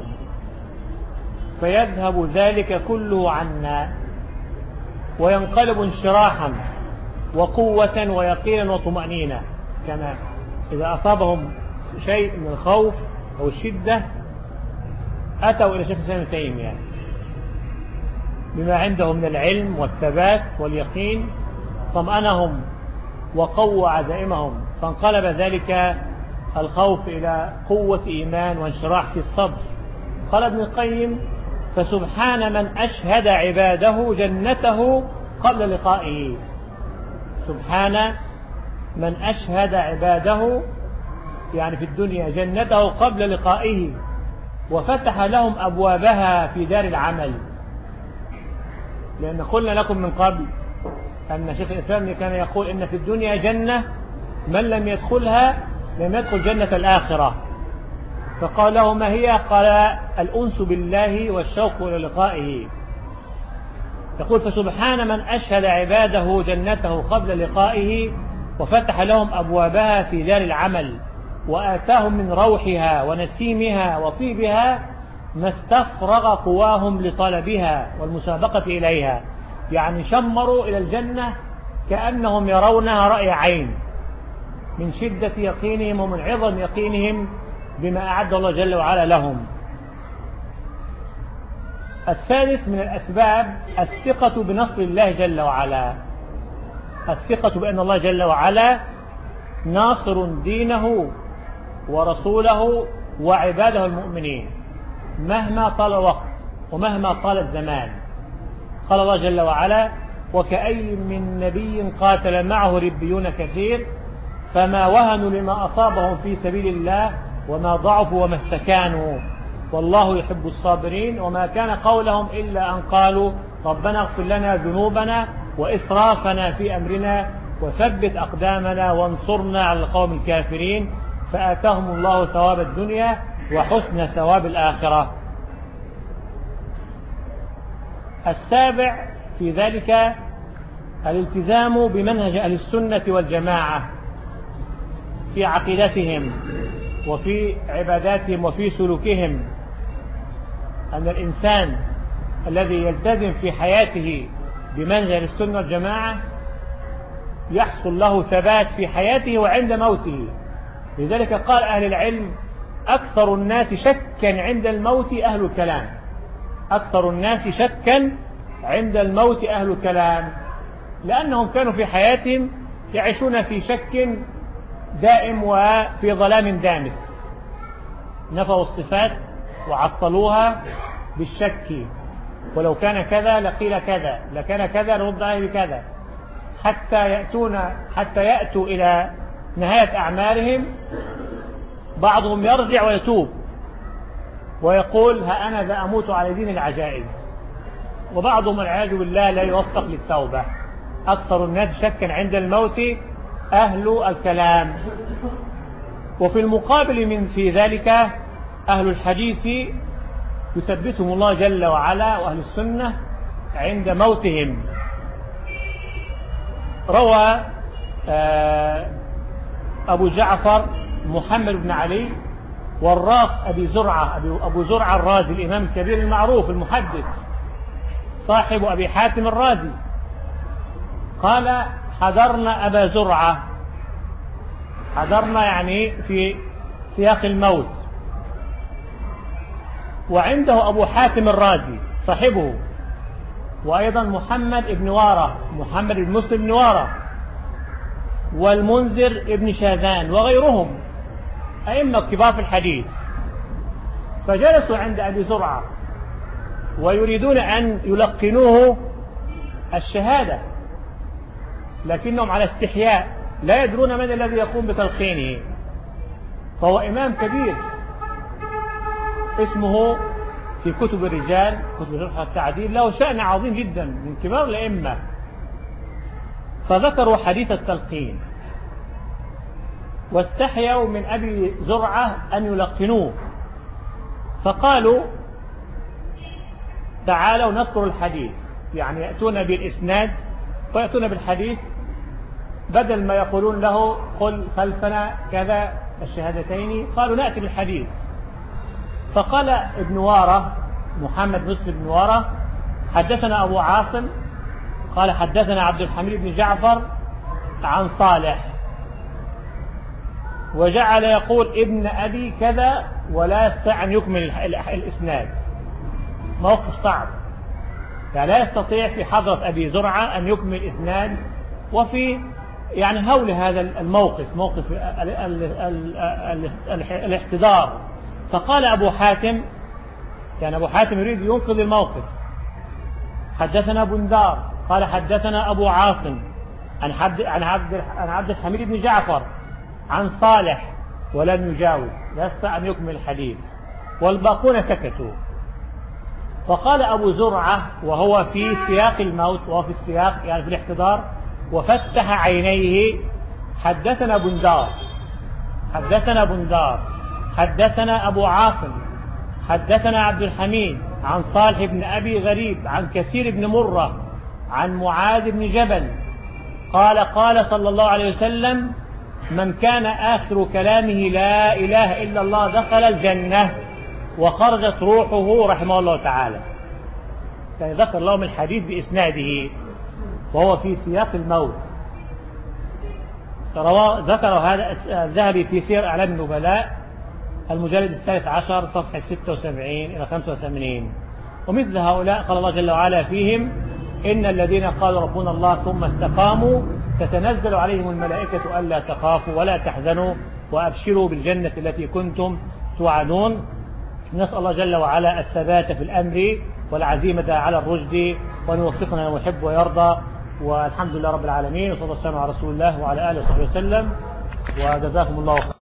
فيذهب ذلك كله عنا وينقلب انشراحا وقوة ويقينا وطمأنينة. كما إذا أصابهم شيء من الخوف أو الشدة أتوا إلى شيخ الإسلام ابن تيمية بما عنده من العلم والثبات واليقين، طمأنهم وقوى عزائمهم، فانقلب ذلك الخوف إلى قوة إيمان وانشراح في الصبر. قال ابن القيم: فسبحان من أشهد عباده جنته قبل لقائه. سبحان من أشهد عباده يعني في الدنيا جنته قبل لقائه وفتح لهم أبوابها في دار العمل. لأن قلنا لكم من قبل أن شيخ الإسلام كان يقول إن في الدنيا جنة من لم يدخلها لم يدخل جنة الآخرة. فقال له: ما هي؟ قال: الأنس بالله والشوق إلى لقائه. يقول: فسبحان من أشهد عباده جنته قبل لقائه وفتح لهم أبوابها في دار العمل وآتاهم من روحها ونسيمها وطيبها ما استفرغ قواهم لطلبها والمسابقة إليها. يعني شمروا إلى الجنة كأنهم يرونها رأي عين من شدة يقينهم ومن عظم يقينهم بما أعد الله جل وعلا لهم. الثالث من الأسباب الثقة بنصر الله جل وعلا، الثقة بأن الله جل وعلا ناصر دينه ورسوله وعباده المؤمنين مهما طال الوقت ومهما طال الزمان. قال الله جل وعلا: وكأي من نبي قاتل معه ربيون كثير فما وهنوا لما أصابهم في سبيل الله وما ضعفوا وما استكانوا والله يحب الصابرين وما كان قولهم إلا أن قالوا ربنا اغفر لنا ذنوبنا وإسرافنا في أمرنا وثبت أقدامنا وانصرنا على القوم الكافرين فآتاهم الله ثواب الدنيا وحسن ثواب الآخرة. السابع في ذلك الالتزام بمنهج أهل السنة والجماعة في عقيدتهم وفي عباداتهم وفي سلوكهم، أن الإنسان الذي يلتزم في حياته بمنهج أهل السنة والجماعة يحصل له ثبات في حياته وعند موته. لذلك قال أهل العلم: أكثر الناس شكا عند الموت أهل الكلام. أكثر الناس شكا عند الموت أهل الكلام، لأنهم كانوا في حياتهم يعيشون في شك دائم وفي ظلام دامس، نفوا الصفات وعطلوها بالشك. ولو كان كذا لقيل كذا، لكان كذا نرد عليه بكذا، حتى يأتوا إلى نهاية أعمالهم. بعضهم يرجع ويتوب ويقول ها أنا ذا أموت على دين العجائز، وبعضهم والعياذ بالله لا يوفق للتوبة. أكثر الناس شكا عند الموت أهل الكلام. وفي المقابل من في ذلك أهل الحديث يثبتهم الله جل وعلا، وأهل السنة عند موتهم. روى أبو جعفر محمد بن علي والراق أبو زرعة الرازي الإمام الكبير المعروف المحدث صاحب أبي حاتم الرازي، قال حضرنا أبا زرعة، حضرنا يعني في سياق الموت، وعنده أبو حاتم الرازي صاحبه، وأيضا محمد بن وارة، محمد بن مسلم بن وارة، والمنذر ابن شاذان وغيرهم أئمة كبار في الحديث. فجلسوا عند أبي زرعة ويريدون أن يلقنوه الشهادة، لكنهم على استحياء لا يدرون من الذي يقوم بتلقينه. فهو إمام كبير اسمه في كتب الرجال، كتب الجرح والتعديل، له شأن عظيم جدا من كبار الأئمة. فذكروا حديث التلقين واستحيوا من أبي زرعة أن يلقنوه، فقالوا تعالوا نذكر الحديث، يعني يأتون بالإسناد ويأتون بالحديث، بدل ما يقولون له قل خلفنا كذا الشهادتين، قالوا نأتي بالحديث. فقال ابن وارة محمد مسلم بن وارة حدثنا أبو عاصم قال حدثنا عبد الحميد بن جعفر عن صالح، وجعل يقول ابن أبي كذا ولا يستطيع أن يكمل الإسناد. موقف صعب، يعني لا يستطيع في حضرة أبي زرعة أن يكمل الإسناد، وفي يعني هول هذا الموقف موقف الاحتضار. فقال أبو حاتم، يعني أبو حاتم يريد ينقذ الموقف، حدثنا بندار قال حدثنا أبو عاصم عن عبد الحميد بن جعفر عن صالح، ولم يجاوز، لا يستطيع أن يكمل الحديث، والباقون سكتوا. فقال أبو زرعة وهو في سياق الموت، وهو في السياق يعني في الاحتضار، وفتح عينيه حدثنا بندار حدثنا بندار حدثنا أبو عاصم حدثنا عبد الحميد عن صالح بن أبي غريب عن كثير بن مرة عن معاذ بن جبل قال قال صلى الله عليه وسلم من كان آخر كلامه لا إله إلا الله دخل الجنة وخرجت روحه رحمه الله تعالى. يعني ذكر لهم الحديث بإسناده وهو في سياق الموت. ذكر هذا الذهبي في سير أعلام النبلاء المجلد 13 صفحة 76 إلى 85. ومثل هؤلاء قال الله جل وعلا فيهم إن الذين قالوا ربنا الله ثم استقاموا تتنزل عليهم الملائكة ألا تخافوا ولا تحزنوا وأبشروا بالجنة التي كنتم توعدون. نسأل الله جل وعلا الثبات في الأمر والعزيمة على الرشد، وأن يوفقنا ويحب ويرضى. والحمد لله رب العالمين، وصلى الله وسلم على رسول الله وعلى آله وصحبه وسلم، وجزاكم الله خيرا.